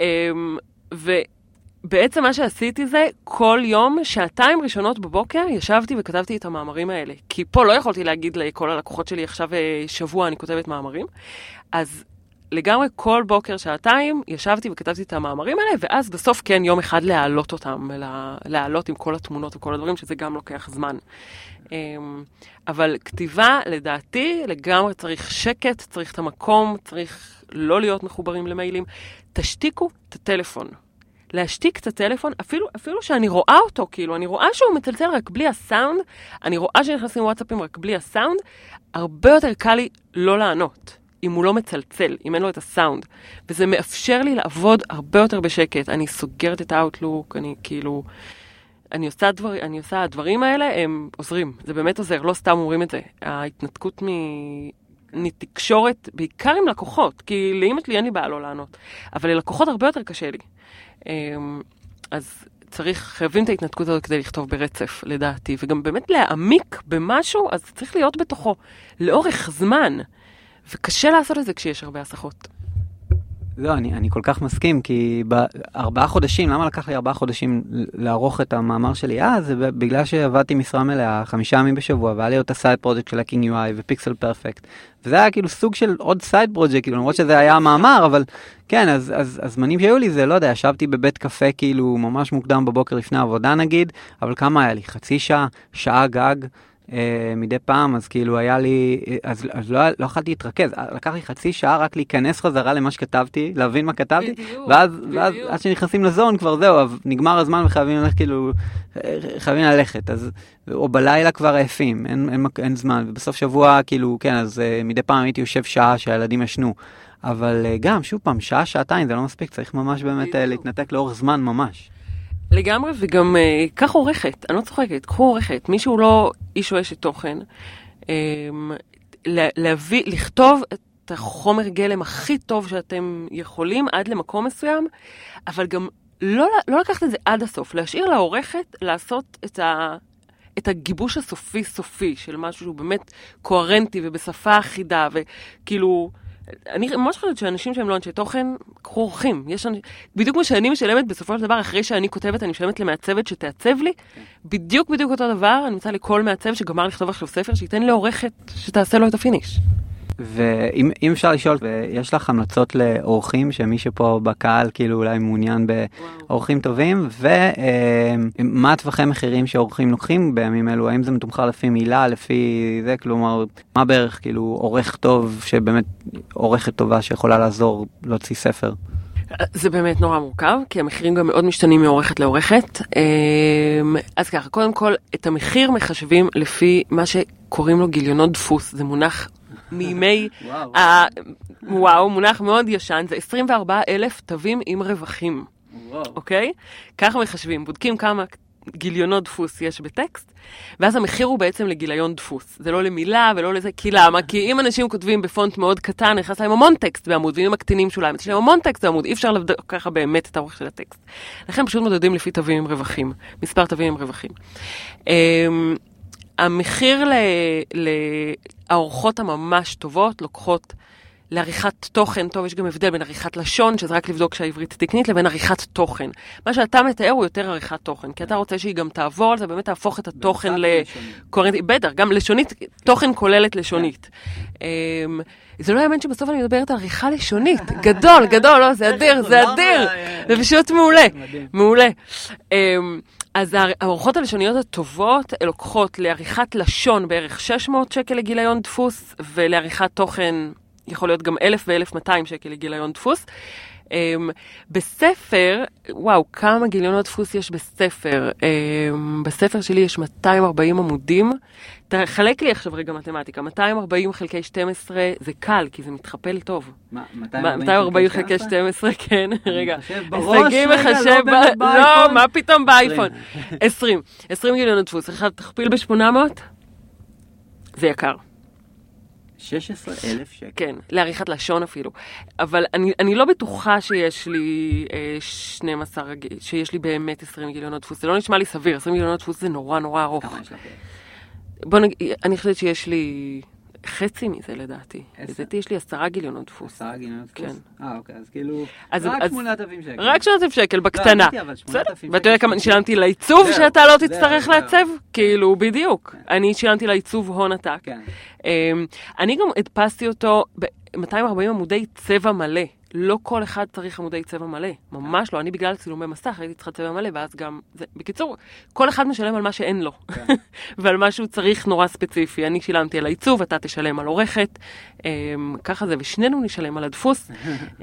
ובעצם מה שעשיתי זה, כל יום, שעתיים ראשונות בבוקר, ישבתי וכתבתי את המאמרים האלה. כי פה לא יכולתי להגיד לכל הלקוחות שלי, עכשיו שבוע אני כותבת מאמרים. אז לגמרי כל בוקר, שעתיים, ישבתי וכתבתי את המאמרים האלה, ואז בסוף כן יום אחד להעלות אותם, להעלות עם כל התמונות וכל הדברים, שזה גם לוקח זמן. אבל כתיבה, לדעתי, לגמרי צריך שקט, צריך את המקום, צריך לא להיות מחוברים למיילים. תשתיקו את הטלפון. להשתיק את הטלפון, אפילו, אפילו שאני רואה אותו, כאילו, אני רואה שהוא מצלצל רק בלי הסאונד, אני רואה שנכנסים וואטסאפים רק בלי הסאונד, הרבה יותר קל לי לא לענות, אם הוא לא מצלצל, אם אין לו את הסאונד. וזה מאפשר לי לעבוד הרבה יותר בשקט. אני סוגרת את האוטלוק, אני כאילו... אני עושה, דבר, אני עושה, הדברים האלה הם עוזרים, זה באמת עוזר, לא סתם אומרים את זה. ההתנתקות מתקשורת, בעיקר עם לקוחות, כי לאמא שלי אין לי בעיה לא לענות, אבל ללקוחות הרבה יותר קשה לי. אז צריך, חייבים את ההתנתקות הזאת כדי לכתוב ברצף, לדעתי, וגם באמת להעמיק במשהו, אז צריך להיות בתוכו, לאורך זמן, וקשה לעשות את זה כשיש הרבה הסחות. לא, אני, אני כל כך מסכים, כי בארבעה חודשים, למה לקח לי ארבעה חודשים לערוך את המאמר שלי? אה, זה בגלל שעבדתי משרה מלאה, חמישה ימים בשבוע, והיה לי אותה סייד פרויקט של Hacking יו איי ופיקסל פרפקט. וזה היה כאילו סוג של עוד סייד פרויקט, כאילו, למרות שזה היה המאמר, אבל כן, אז, אז, הזמנים שהיו לי זה, לא יודע, ישבתי בבית קפה, כאילו, ממש מוקדם בבוקר לפני עבודה נגיד, אבל כמה היה לי? חצי שעה, שעה גג, מדי פעם, אז כאילו היה לי, אז, אז לא, לא יכולתי להתרכז, לקח לי חצי שעה רק להיכנס חזרה למה שכתבתי, להבין מה כתבתי, בדיוק, ואז, בדיוק. ואז עד שנכנסים לזון כבר זהו, נגמר הזמן וחייבים ללכת כאילו, חייבים ללכת, אז, או בלילה כבר עייפים, אין, אין, אין זמן, ובסוף שבוע כאילו, כן, אז מדי פעם הייתי יושב שעה שהילדים ישנו, אבל גם, שוב פעם, שעה, שעתיים, זה לא מספיק, צריך ממש באמת בדיוק. להתנתק לאורך זמן ממש. לגמרי, וגם אה, כך עורכת, אני לא צוחקת, קחו עורכת, מישהו לא איש או אשת תוכן, אה, להביא, לכתוב את החומר גלם הכי טוב שאתם יכולים עד למקום מסוים, אבל גם לא, לא לקחת את זה עד הסוף, להשאיר לעורכת לעשות את, ה, את הגיבוש הסופי-סופי של משהו שהוא באמת קוהרנטי ובשפה אחידה, וכאילו... אני ממש חושבת שאנשים שהם לא אנשי תוכן, קחו עורכים. יש אנש... בדיוק כמו שאני משלמת בסופו של דבר, אחרי שאני כותבת, אני משלמת למעצבת שתעצב לי. בדיוק בדיוק אותו דבר, אני מצאה לכל מעצב שגמר לכתוב עכשיו ספר, שייתן לעורכת שתעשה לו את הפיניש. ואם אפשר לשאול, יש לך המלצות לאורחים, שמי שפה בקהל כאילו אולי מעוניין באורחים טובים, ומה טווחי מחירים שאורחים לוקחים בימים אלו? האם זה מתומחר לפי מילה, לפי זה? כלומר, מה בערך כאילו עורך טוב, שבאמת עורכת טובה שיכולה לעזור להוציא ספר? זה באמת נורא מורכב, כי המחירים גם מאוד משתנים מעורכת לעורכת. אז ככה, קודם כל, את המחיר מחשבים לפי מה שקוראים לו גיליונות דפוס. זה מונח מימי, וואו. ה... וואו, מונח מאוד ישן, זה עשרים וארבעה אלף תווים עם רווחים. וואו. אוקיי? ככה מחשבים, בודקים כמה גיליונות דפוס יש בטקסט, ואז המחיר הוא בעצם לגיליון דפוס. זה לא למילה ולא לזה, כי למה? כי אם אנשים כותבים בפונט מאוד קטן, נכנס להם המון טקסט בעמוד, ואם הקטינים שוליים, יש להם המון טקסט בעמוד, אי אפשר לבדוק ככה באמת את האורך של הטקסט. לכן פשוט מדדים לפי תווים עם רווחים, מספר תווים עם רווחים. המחיר לאורחות הממש טובות לוקחות לעריכת תוכן, טוב, יש גם הבדל בין עריכת לשון, שזה רק לבדוק שהעברית תקנית, לבין עריכת תוכן. מה שאתה מתאר הוא יותר עריכת תוכן, כי אתה רוצה שהיא גם תעבור, זה באמת תהפוך את התוכן לקורנטי, בטח, גם לשונית, תוכן כוללת לשונית. זה לא יאמן שבסוף אני מדברת על עריכה לשונית, גדול, גדול, לא, זה אדיר, זה אדיר, זה פשוט מעולה, מעולה. אז הערכות הלשוניות הטובות לוקחות לעריכת לשון בערך שש מאות שקל לגיליון דפוס, ולעריכת תוכן יכול להיות גם אלף ו-אלף מאתיים שקל לגיליון דפוס. Um, בספר, וואו, כמה גיליונות דפוס יש בספר? Um, בספר שלי יש מאתיים וארבעים עמודים. תחלק לי עכשיו רגע מתמטיקה. מאתיים וארבעים חלקי שתים עשרה זה קל, כי זה מתחפל טוב. מה, מאתיים וארבעים חלקי שתים עשרה? כן, רגע. בראש רגע, לא באמת באייפון. לא, מה פתאום באייפון? עשרים. עשרים גיליונות דפוס. אחד תכפיל ב-שמונה מאות? זה יקר. שש עשרה אלף שקל. כן, לעריכת לשון אפילו. אבל אני, אני לא בטוחה שיש לי אה, שנים עשר, שיש לי באמת עשרים גיליונות דפוס. זה לא נשמע לי סביר. עשרים גיליונות דפוס זה נורא נורא ארוך. כמה יש לך? בוא נגיד, אני חושבת שיש לי חצי מזה לדעתי. לדעתי יש לי עשרה גיליונות דפוס. עשרה גיליונות דפוס? כן. אה, אוקיי, אז כאילו, אז, רק אז, שמונת אלפים שקל. רק שמונת אלפים שקל, בקטנה. לא, אבל שמונת אלפים שקל. ואתה יודע כמה אני שילמתי לעיצוב שאתה לא תצטרך לעצב? כאילו, בדיוק. אני שילמתי לעיצוב הון עתק. כן. אני גם הדפסתי אותו ב-מאתיים וארבעים עמודי צבע מלא. לא כל אחד צריך עמודי צבע מלא. ממש לא. אני בגלל צילומי מסך הייתי צריכה צבע מלא, ואז גם... בקיצור, כל אחד משלם על מה שאין לו. ועל מה שהוא צריך נורא ספציפי. אני שילמתי על העיצוב, אתה תשלם על עורכת. ככה זה, ושנינו נשלם על הדפוס.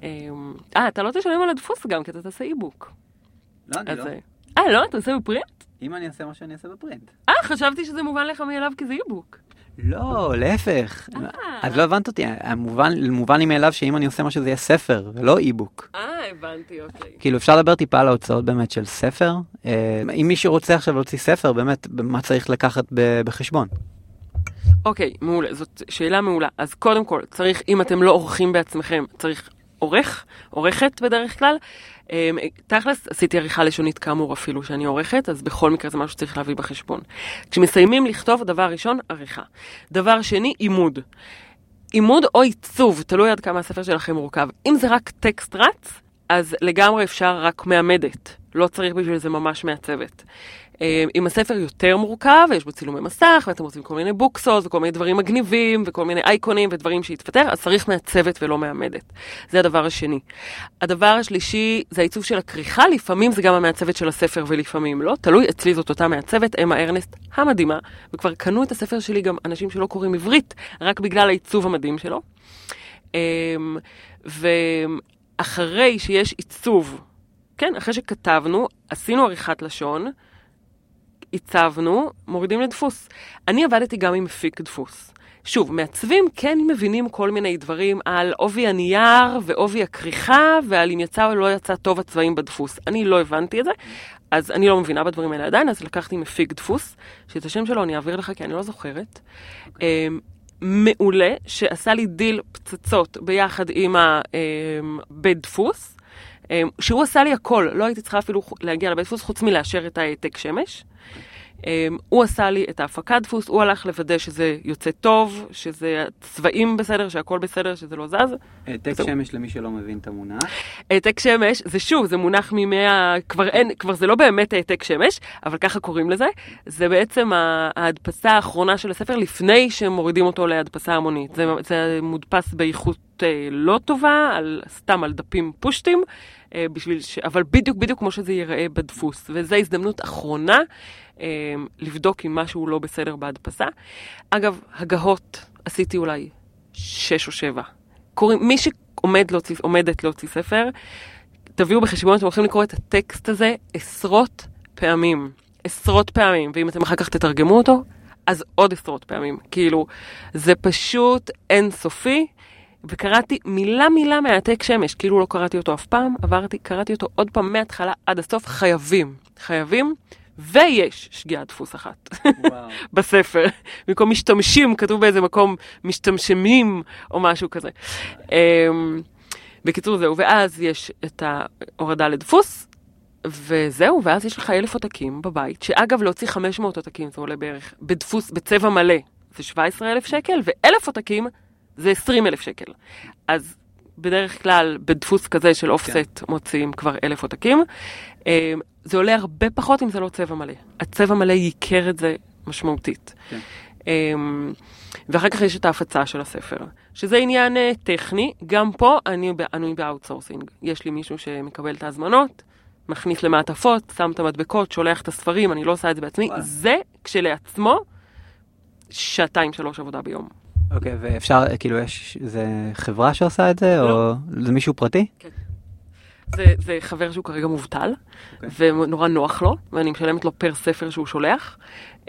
אה, אתה לא תשלם על הדפוס גם, כי אתה תעשה איבוק. לא, אני לא. אה, לא? אתה עושה בפרינט? אם אני אעשה מה שאני אעשה בפרינט. אה, חשבתי שזה מובן לך מאליו כי זה איבוק. לא, להפך. אז לא הבנת אותי. מובן לי מאליו שאם אני עושה משהו זה יהיה ספר, ולא איבוק. אה, הבנתי, אוקיי. כאילו אפשר לדבר טיפה על ההוצאות באמת של ספר. אם מישהו רוצה עכשיו להוציא ספר, באמת, מה צריך לקחת בחשבון? אוקיי, מעולה. זאת שאלה מעולה. אז קודם כל, צריך, אם אתם לא עורכים בעצמכם, צריך עורך, עורכת בדרך כלל. תכלס, עשיתי עריכה לשונית כאמור אפילו שאני עורכת, אז בכל מקרה זה משהו שצריך להביא בחשבון. כשמסיימים לכתוב, דבר ראשון, עריכה. דבר שני, עימוד. עימוד או עיצוב, תלוי עד כמה הספר שלכם מורכב. אם זה רק טקסט רץ, אז לגמרי אפשר רק מעמדת. לא צריך בשביל זה ממש מעצבת. אם הספר יותר מורכב, יש בו צילומי מסך, ואתם רוצים כל מיני בוקסות, וכל מיני דברים מגניבים, וכל מיני אייקונים, ודברים שהתפטר, אז צריך מעצבת ולא מעמדת. זה הדבר השני. הדבר השלישי, זה העיצוב של הכריכה, לפעמים זה גם המעצבת של הספר, ולפעמים לא. תלוי, אצלי זאת אותה מעצבת, אמה ארנסט המדהימה, וכבר קנו את הספר שלי גם אנשים שלא קוראים עברית, רק בגלל העיצוב המדהים שלו. ואחרי שיש עיצוב, כן, אחרי שכתבנו, עשינו עריכת לשון, עיצבנו, מורידים לדפוס. אני עבדתי גם עם מפיק דפוס. שוב, מעצבים כן מבינים כל מיני דברים על עובי הנייר ועובי הכריכה, ועל אם יצא או לא יצא טוב הצבעים בדפוס. אני לא הבנתי את זה, אז אני לא מבינה בדברים האלה עדיין, אז לקחתי מפיק דפוס, שאת השם שלו אני אעביר לך כי אני לא זוכרת. Okay. מעולה, שעשה לי דיל פצצות ביחד עם הבית דפוס, שהוא עשה לי הכל, לא הייתי צריכה אפילו להגיע לבית דפוס, חוץ מלאשר את העתק שמש. הוא עשה לי את ההפקת דפוס, הוא הלך לוודא שזה יוצא טוב, שזה צבעים בסדר, שהכל בסדר, שזה לא זז. העתק שמש למי שלא מבין את המונח. העתק שמש, זה שוב, זה מונח ממאה, כבר אין, כבר זה לא באמת העתק שמש, אבל ככה קוראים לזה. זה בעצם ההדפסה האחרונה של הספר, לפני שמורידים אותו להדפסה המונית. זה, זה מודפס באיכות לא טובה, על, סתם על דפים פושטים, בשביל ש... אבל בדיוק בדיוק כמו שזה ייראה בדפוס. וזו הזדמנות אחרונה לבדוק אם משהו לא בסדר בהדפסה. אגב, הגהות עשיתי אולי שש או שבע. קוראים, מי שעומד להוציא, עומדת להוציא ספר, תביאו בחשבון, אתם הולכים לקרוא את הטקסט הזה עשרות פעמים. עשרות פעמים. ואם אתם אחר כך תתרגמו אותו, אז עוד עשרות פעמים. כאילו, זה פשוט אינסופי. וקראתי מילה מילה מהעתק שמש, כאילו לא קראתי אותו אף פעם, עברתי, קראתי אותו עוד פעם מההתחלה עד הסוף, חייבים, חייבים, ויש שגיאת דפוס אחת בספר. במקום משתמשים, כתוב באיזה מקום משתמשמים או משהו כזה. בקיצור זהו, ואז יש את ההורדה לדפוס, וזהו, ואז יש לך אלף עותקים בבית, שאגב להוציא חמש מאות עותקים, זה עולה בערך, בדפוס, בצבע מלא, זה שבעה עשר אלף שקל, ואלף עותקים, זה עשרים אלף שקל. אז בדרך כלל, בדפוס כזה של אופסט, מוציאים כבר אלף עותקים. זה עולה הרבה פחות אם זה לא צבע מלא. הצבע מלא ייקר את זה משמעותית. ואחר כך יש את ההפצה של הספר, שזה עניין טכני. גם פה אני, אני באוטסורסינג. יש לי מישהו שמקבל את ההזמנות, מכניס למעטפות, שם את המדבקות, שולח את הספרים, אני לא עושה את זה בעצמי. זה כשלעצמו שעתיים שלוש עבודה ביום. אוקיי, ואפשר, כאילו, יש, זה חברה שעושה את זה, או זה מישהו פרטי? כן. זה, זה חבר שהוא כרגע מובטל, ונורא נוח לו, ואני משלמת לו פר ספר שהוא שולח.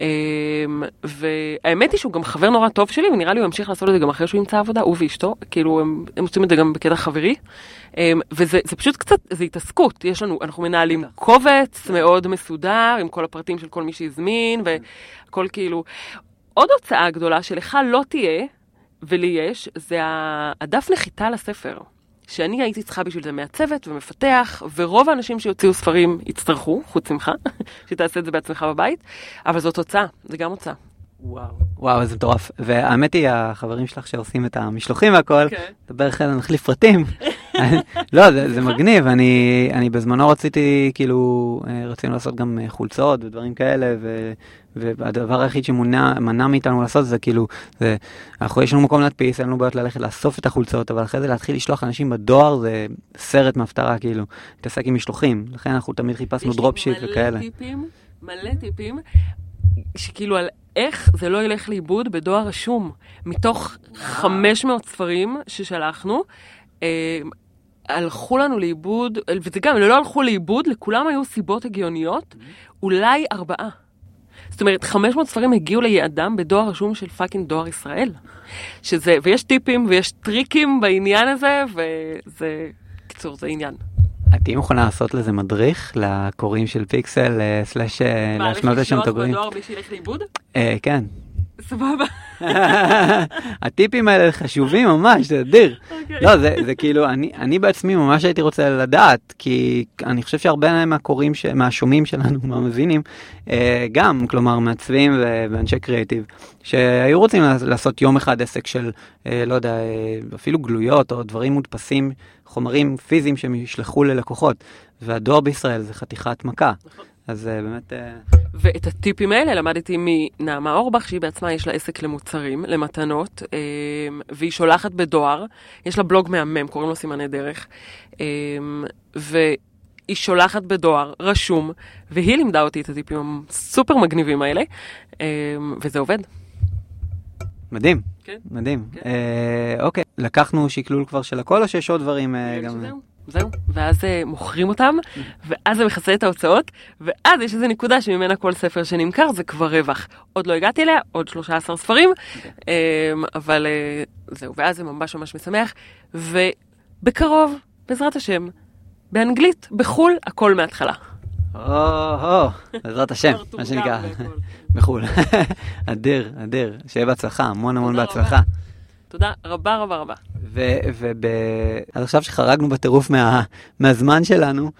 והאמת היא שהוא גם חבר נורא טוב שלי, ונראה לי הוא ימשיך לעשות את זה גם אחרי שהוא ימצא עבודה, הוא ואשתו, כאילו הם, הם עושים את זה גם בקטע חברי. וזה זה פשוט קצת, זה התעסקות. יש לנו, אנחנו מנהלים קובץ מאוד מסודר, עם כל הפרטים של כל מי שהזמין, וכל כאילו... עוד הוצאה גדולה שלך לא תהיה, ולי יש, זה הדף נחיתה לספר. שאני הייתי צריכה בשביל זה מעצבת ומפתח, ורוב האנשים שיוציאו ספרים יצטרכו, חוץ ממך, שתעשה את זה בעצמך בבית, אבל זאת הוצאה, זה גם הוצאה. וואו, וואו, זה מטורף. והאמת היא, החברים שלך שעושים את המשלוחים והכל, דבר אחרי נחליף פרטים. לא, זה, זה מגניב. אני, אני בזמנו רציתי, כאילו, רצינו לעשות גם חולצות ודברים כאלה, ו, והדבר היחיד שמונע, מנע מאיתנו לעשות זה, כאילו, זה, אנחנו, יש לנו מקום להדפיס, אין לנו בעיות ללכת לאסוף את החולצות, אבל אחרי זה להתחיל לשלוח אנשים בדואר, זה סרט מהפתרה, כאילו, להתעסק עם משלוחים. לכן אנחנו תמיד חיפשנו דרופשיט וכאלה. יש לי מלא טיפים, מלא טיפים, שכאילו על איך זה לא ילך לאיבוד בדואר רשום. מתוך חמש מאות ספרים ששלחנו, אה, הלכו לנו לאיבוד, וזה גם, לא הלכו לאיבוד, לכולם היו סיבות הגיוניות, אולי ארבעה. זאת אומרת, חמש מאות ספרים הגיעו ליעדם בדואר רשום של פאקינג דואר ישראל. שזה, ויש טיפים ויש טריקים בעניין הזה, וזה, קיצור, זה עניין. את תהיי מוכנה לעשות לזה מדריך לקוראים של פיקסל, סלש להשנות לשם את הגורים? מה, הולך לשלוח בדואר בלי שילך לאיבוד? כן. סבבה. הטיפים האלה חשובים ממש, זה אדיר. לא, זה כאילו, אני בעצמי ממש הייתי רוצה לדעת, כי אני חושב שהרבה מהקוראים, מהשומעים שלנו, מהמבינים, גם, כלומר, מעצבים ואנשי קריאטיב, שהיו רוצים לעשות יום אחד עסק של, לא יודע, אפילו גלויות או דברים מודפסים, חומרים פיזיים שמשלחו ללקוחות, והדואר בישראל זה חתיכת מכה. אז באמת... ואת הטיפים האלה למדתי מנעמה אורבך, שהיא בעצמה יש לה עסק למוצרים, למתנות, והיא שולחת בדואר, יש לה בלוג מהמם, קוראים לו סימני דרך, והיא שולחת בדואר, רשום, והיא לימדה אותי את הטיפים הסופר מגניבים האלה, וזה עובד. מדהים, כן. מדהים. כן. אה, אוקיי, לקחנו שקלול כבר של הכל, או שיש עוד דברים? גם... זהו, זהו. ואז uh, מוכרים אותם, ואז זה מכסה את ההוצאות, ואז יש איזו נקודה שממנה כל ספר שנמכר זה כבר רווח. עוד לא הגעתי אליה, עוד שלושה עשר ספרים, okay. אה, אבל אה, זהו, ואז זה ממש ממש משמח, ובקרוב, בעזרת השם, באנגלית, בחול, הכל מההתחלה. או, בעזרת השם, מה שנקרא, בחול. אדיר, אדיר, שיהיה בהצלחה, המון המון בהצלחה. תודה רבה רבה רבה. ועד עכשיו שחרגנו בטירוף מהזמן שלנו,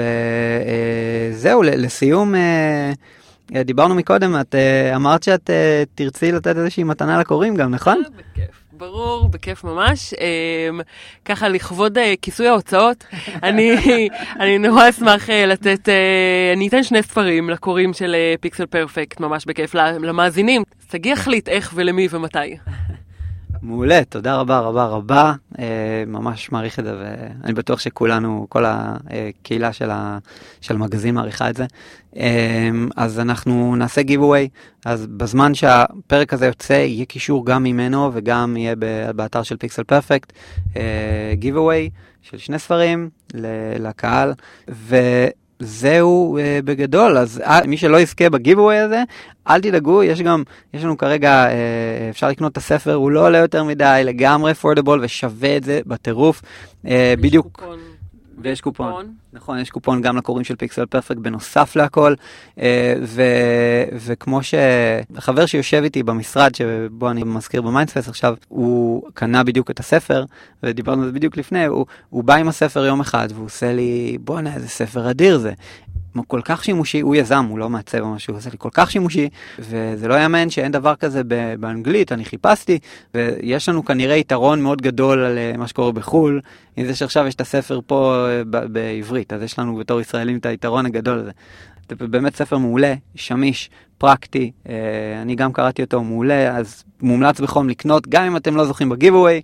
וזהו, לסיום, דיברנו מקודם, את אמרת שאת תרצי לתת איזושהי מתנה לקוראים גם, נכון? בכיף. ברור, בכיף ממש. ככה לכבוד כיסוי ההוצאות, אני אני נורא אשמח לתת, אני אתן שני ספרים לקוראים של פיקסל פרפקט, ממש בכיף, למאזינים. סגי החליט איך ולמי ומתי. מעולה, תודה רבה רבה רבה, ממש מעריך את זה, ואני בטוח שכולנו, כל הקהילה של של המגזין מעריכה את זה. אז אנחנו נעשה giveaway, אז בזמן שהפרק הזה יוצא, יהיה קישור גם ממנו, וגם יהיה באתר של פיקסל פרפקט, giveaway של שני ספרים לקהל, ו... זהו uh, בגדול, אז uh, מי שלא יזכה בגיבווי הזה, אל תדאגו, יש גם, יש לנו כרגע, uh, אפשר לקנות את הספר, הוא לא עולה יותר מדי, לגמרי affordable ושווה את זה בטירוף, uh, בדיוק. קופון. ויש קופון. קופון. נכון, יש קופון גם לקוראים של פיקסל פרפקט בנוסף להכל, ו, וכמו שהחבר שיושב איתי במשרד, שבו אני מזכיר במיינדספייס עכשיו, הוא קנה בדיוק את הספר, ודיברנו על זה בדיוק לפני, הוא, הוא בא עם הספר יום אחד, והוא עושה לי, בוא נה, איזה ספר אדיר זה. כל כך שימושי, הוא יזם, הוא לא מעצב או משהו, זה כל כך שימושי, וזה לא יאמן שאין דבר כזה באנגלית, אני חיפשתי, ויש לנו כנראה יתרון מאוד גדול על מה שקורה בחול, אם זה שעכשיו יש את הספר פה בעברית, אז יש לנו בתור ישראלים את היתרון הגדול הזה. זה באמת ספר מעולה, שמיש, פרקטי, אני גם קראתי אותו מעולה, אז מומלץ בחום לקנות, גם אם אתם לא זוכים בגיבווי,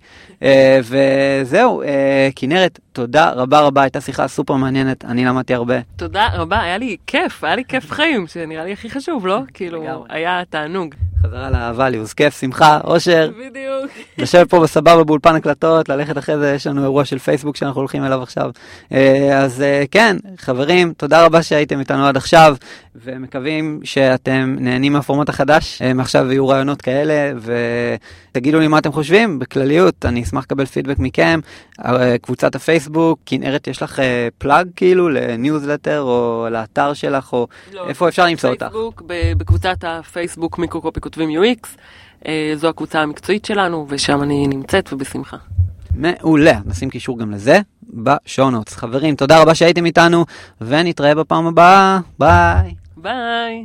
וזהו, כנרת, תודה רבה רבה, הייתה שיחה סופר מעניינת, אני למדתי הרבה. תודה רבה, היה לי כיף, היה לי כיף חיים, שנראה לי הכי חשוב, לא? כאילו, היה תענוג. חזרה לאבליוס, כיף, שמחה, אושר. בדיוק. לשבת פה בסבבה באולפן הקלטות, ללכת אחרי זה, יש לנו אירוע של פייסבוק שאנחנו הולכים אליו עכשיו. אז כן, חברים, תודה רבה שהייתם איתנו עד עכשיו, ומקווים שאתם נהנים מהפורמט החדש. מעכשיו יהיו רעיונות כאלה, ותגידו לי מה אתם חושבים, בכלליות, אני אשמח לקבל פידבק מכם. קבוצת הפייסבוק, כנרת, יש לך פלאג כאילו לניוזלטר או לאתר שלך, או איפה אפשר למצוא אותך? פייסבוק, בקבוצת הפייסבוק מיקרוקופי כותבים יו אקס, זו הקבוצה המקצועית שלנו, ושם אני נמצאת ובשמחה. מעולה, נשים קישור גם לזה בשונוטס. חברים, תודה רבה שהייתם איתנו, ונתראה בפעם הבאה. ביי. ביי.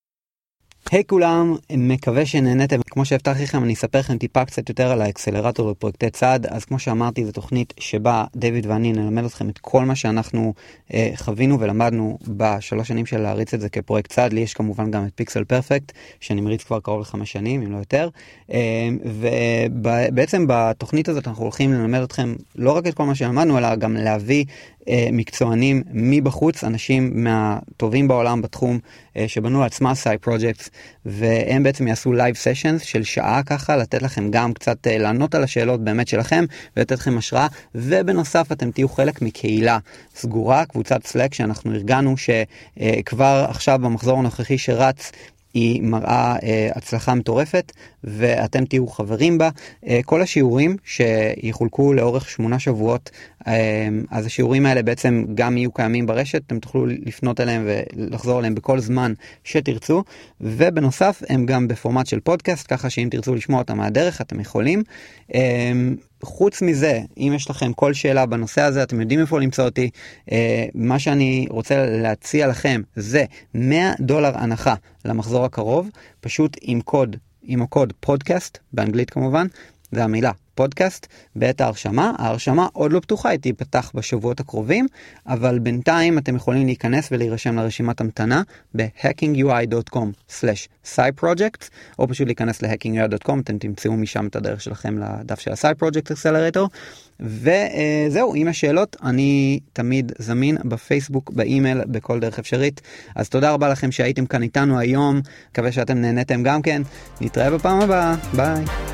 היי כולם, מקווה שנהנתם. כמו שהבטחתי לכם, אני אספר לכם טיפה קצת יותר על האקסלרטור לפרויקטי צעד. אז כמו שאמרתי, זו תוכנית שבה דיוויד ואני נלמד אתכם את כל מה שאנחנו אה, חווינו ולמדנו בשלוש שנים של להריץ את זה כפרויקט צעד. לי יש כמובן גם את פיקסל פרפקט, שאני מריץ כבר קרוב לחמש שנים, אם לא יותר. אה, ובעצם בתוכנית הזאת אנחנו הולכים ללמד אתכם לא רק את כל מה שלמדנו, אלא גם להביא מקצוענים מבחוץ, אנשים מהטובים בעולם בתחום שבנו לעצמה סייד פרויקטס, והם בעצם יעשו לייב סשנס של שעה ככה, לתת לכם גם קצת לענות על השאלות באמת שלכם, ולתת לכם השראה, ובנוסף אתם תהיו חלק מקהילה סגורה, קבוצת סלק שאנחנו ארגנו, שכבר עכשיו במחזור הנוכחי שרץ, היא מראה אה, הצלחה מטורפת, ואתם תהיו חברים בה. אה, כל השיעורים שיחולקו לאורך שמונה שבועות, אה, אז השיעורים האלה בעצם גם יהיו קיימים ברשת, אתם תוכלו לפנות אליהם ולחזור אליהם בכל זמן שתרצו, ובנוסף הם גם בפורמט של פודקאסט, ככה שאם תרצו לשמוע אותם מהדרך, אתם יכולים. אה, חוץ מזה, אם יש לכם כל שאלה בנושא הזה, אתם יודעים איפה למצוא אותי. אה, מה שאני רוצה להציע לכם זה מאה דולר הנחה למחזור הקרוב, פשוט עם קוד, עם הקוד פודקאסט, באנגלית כמובן, זה המילה פודקאסט, בעת ההרשמה. ההרשמה עוד לא פתוחה, היא תיפתח בשבועות הקרובים, אבל בינתיים אתם יכולים להיכנס ולהירשם לרשימת המתנה ב-האקינג יו איי דוט קום סלש סייד פרויקטס, או פשוט להיכנס ל-האקינג יו איי דוט קום, אתם תמצאו משם את הדרך שלכם לדף של ה-Side Project Accelerator. וזהו, עם השאלות אני תמיד זמין בפייסבוק, באימייל, בכל דרך אפשרית. אז תודה רבה לכם שהייתם כאן איתנו היום, מקווה שאתם נהניתם גם כן. נתראה בפעם הבאה, ביי.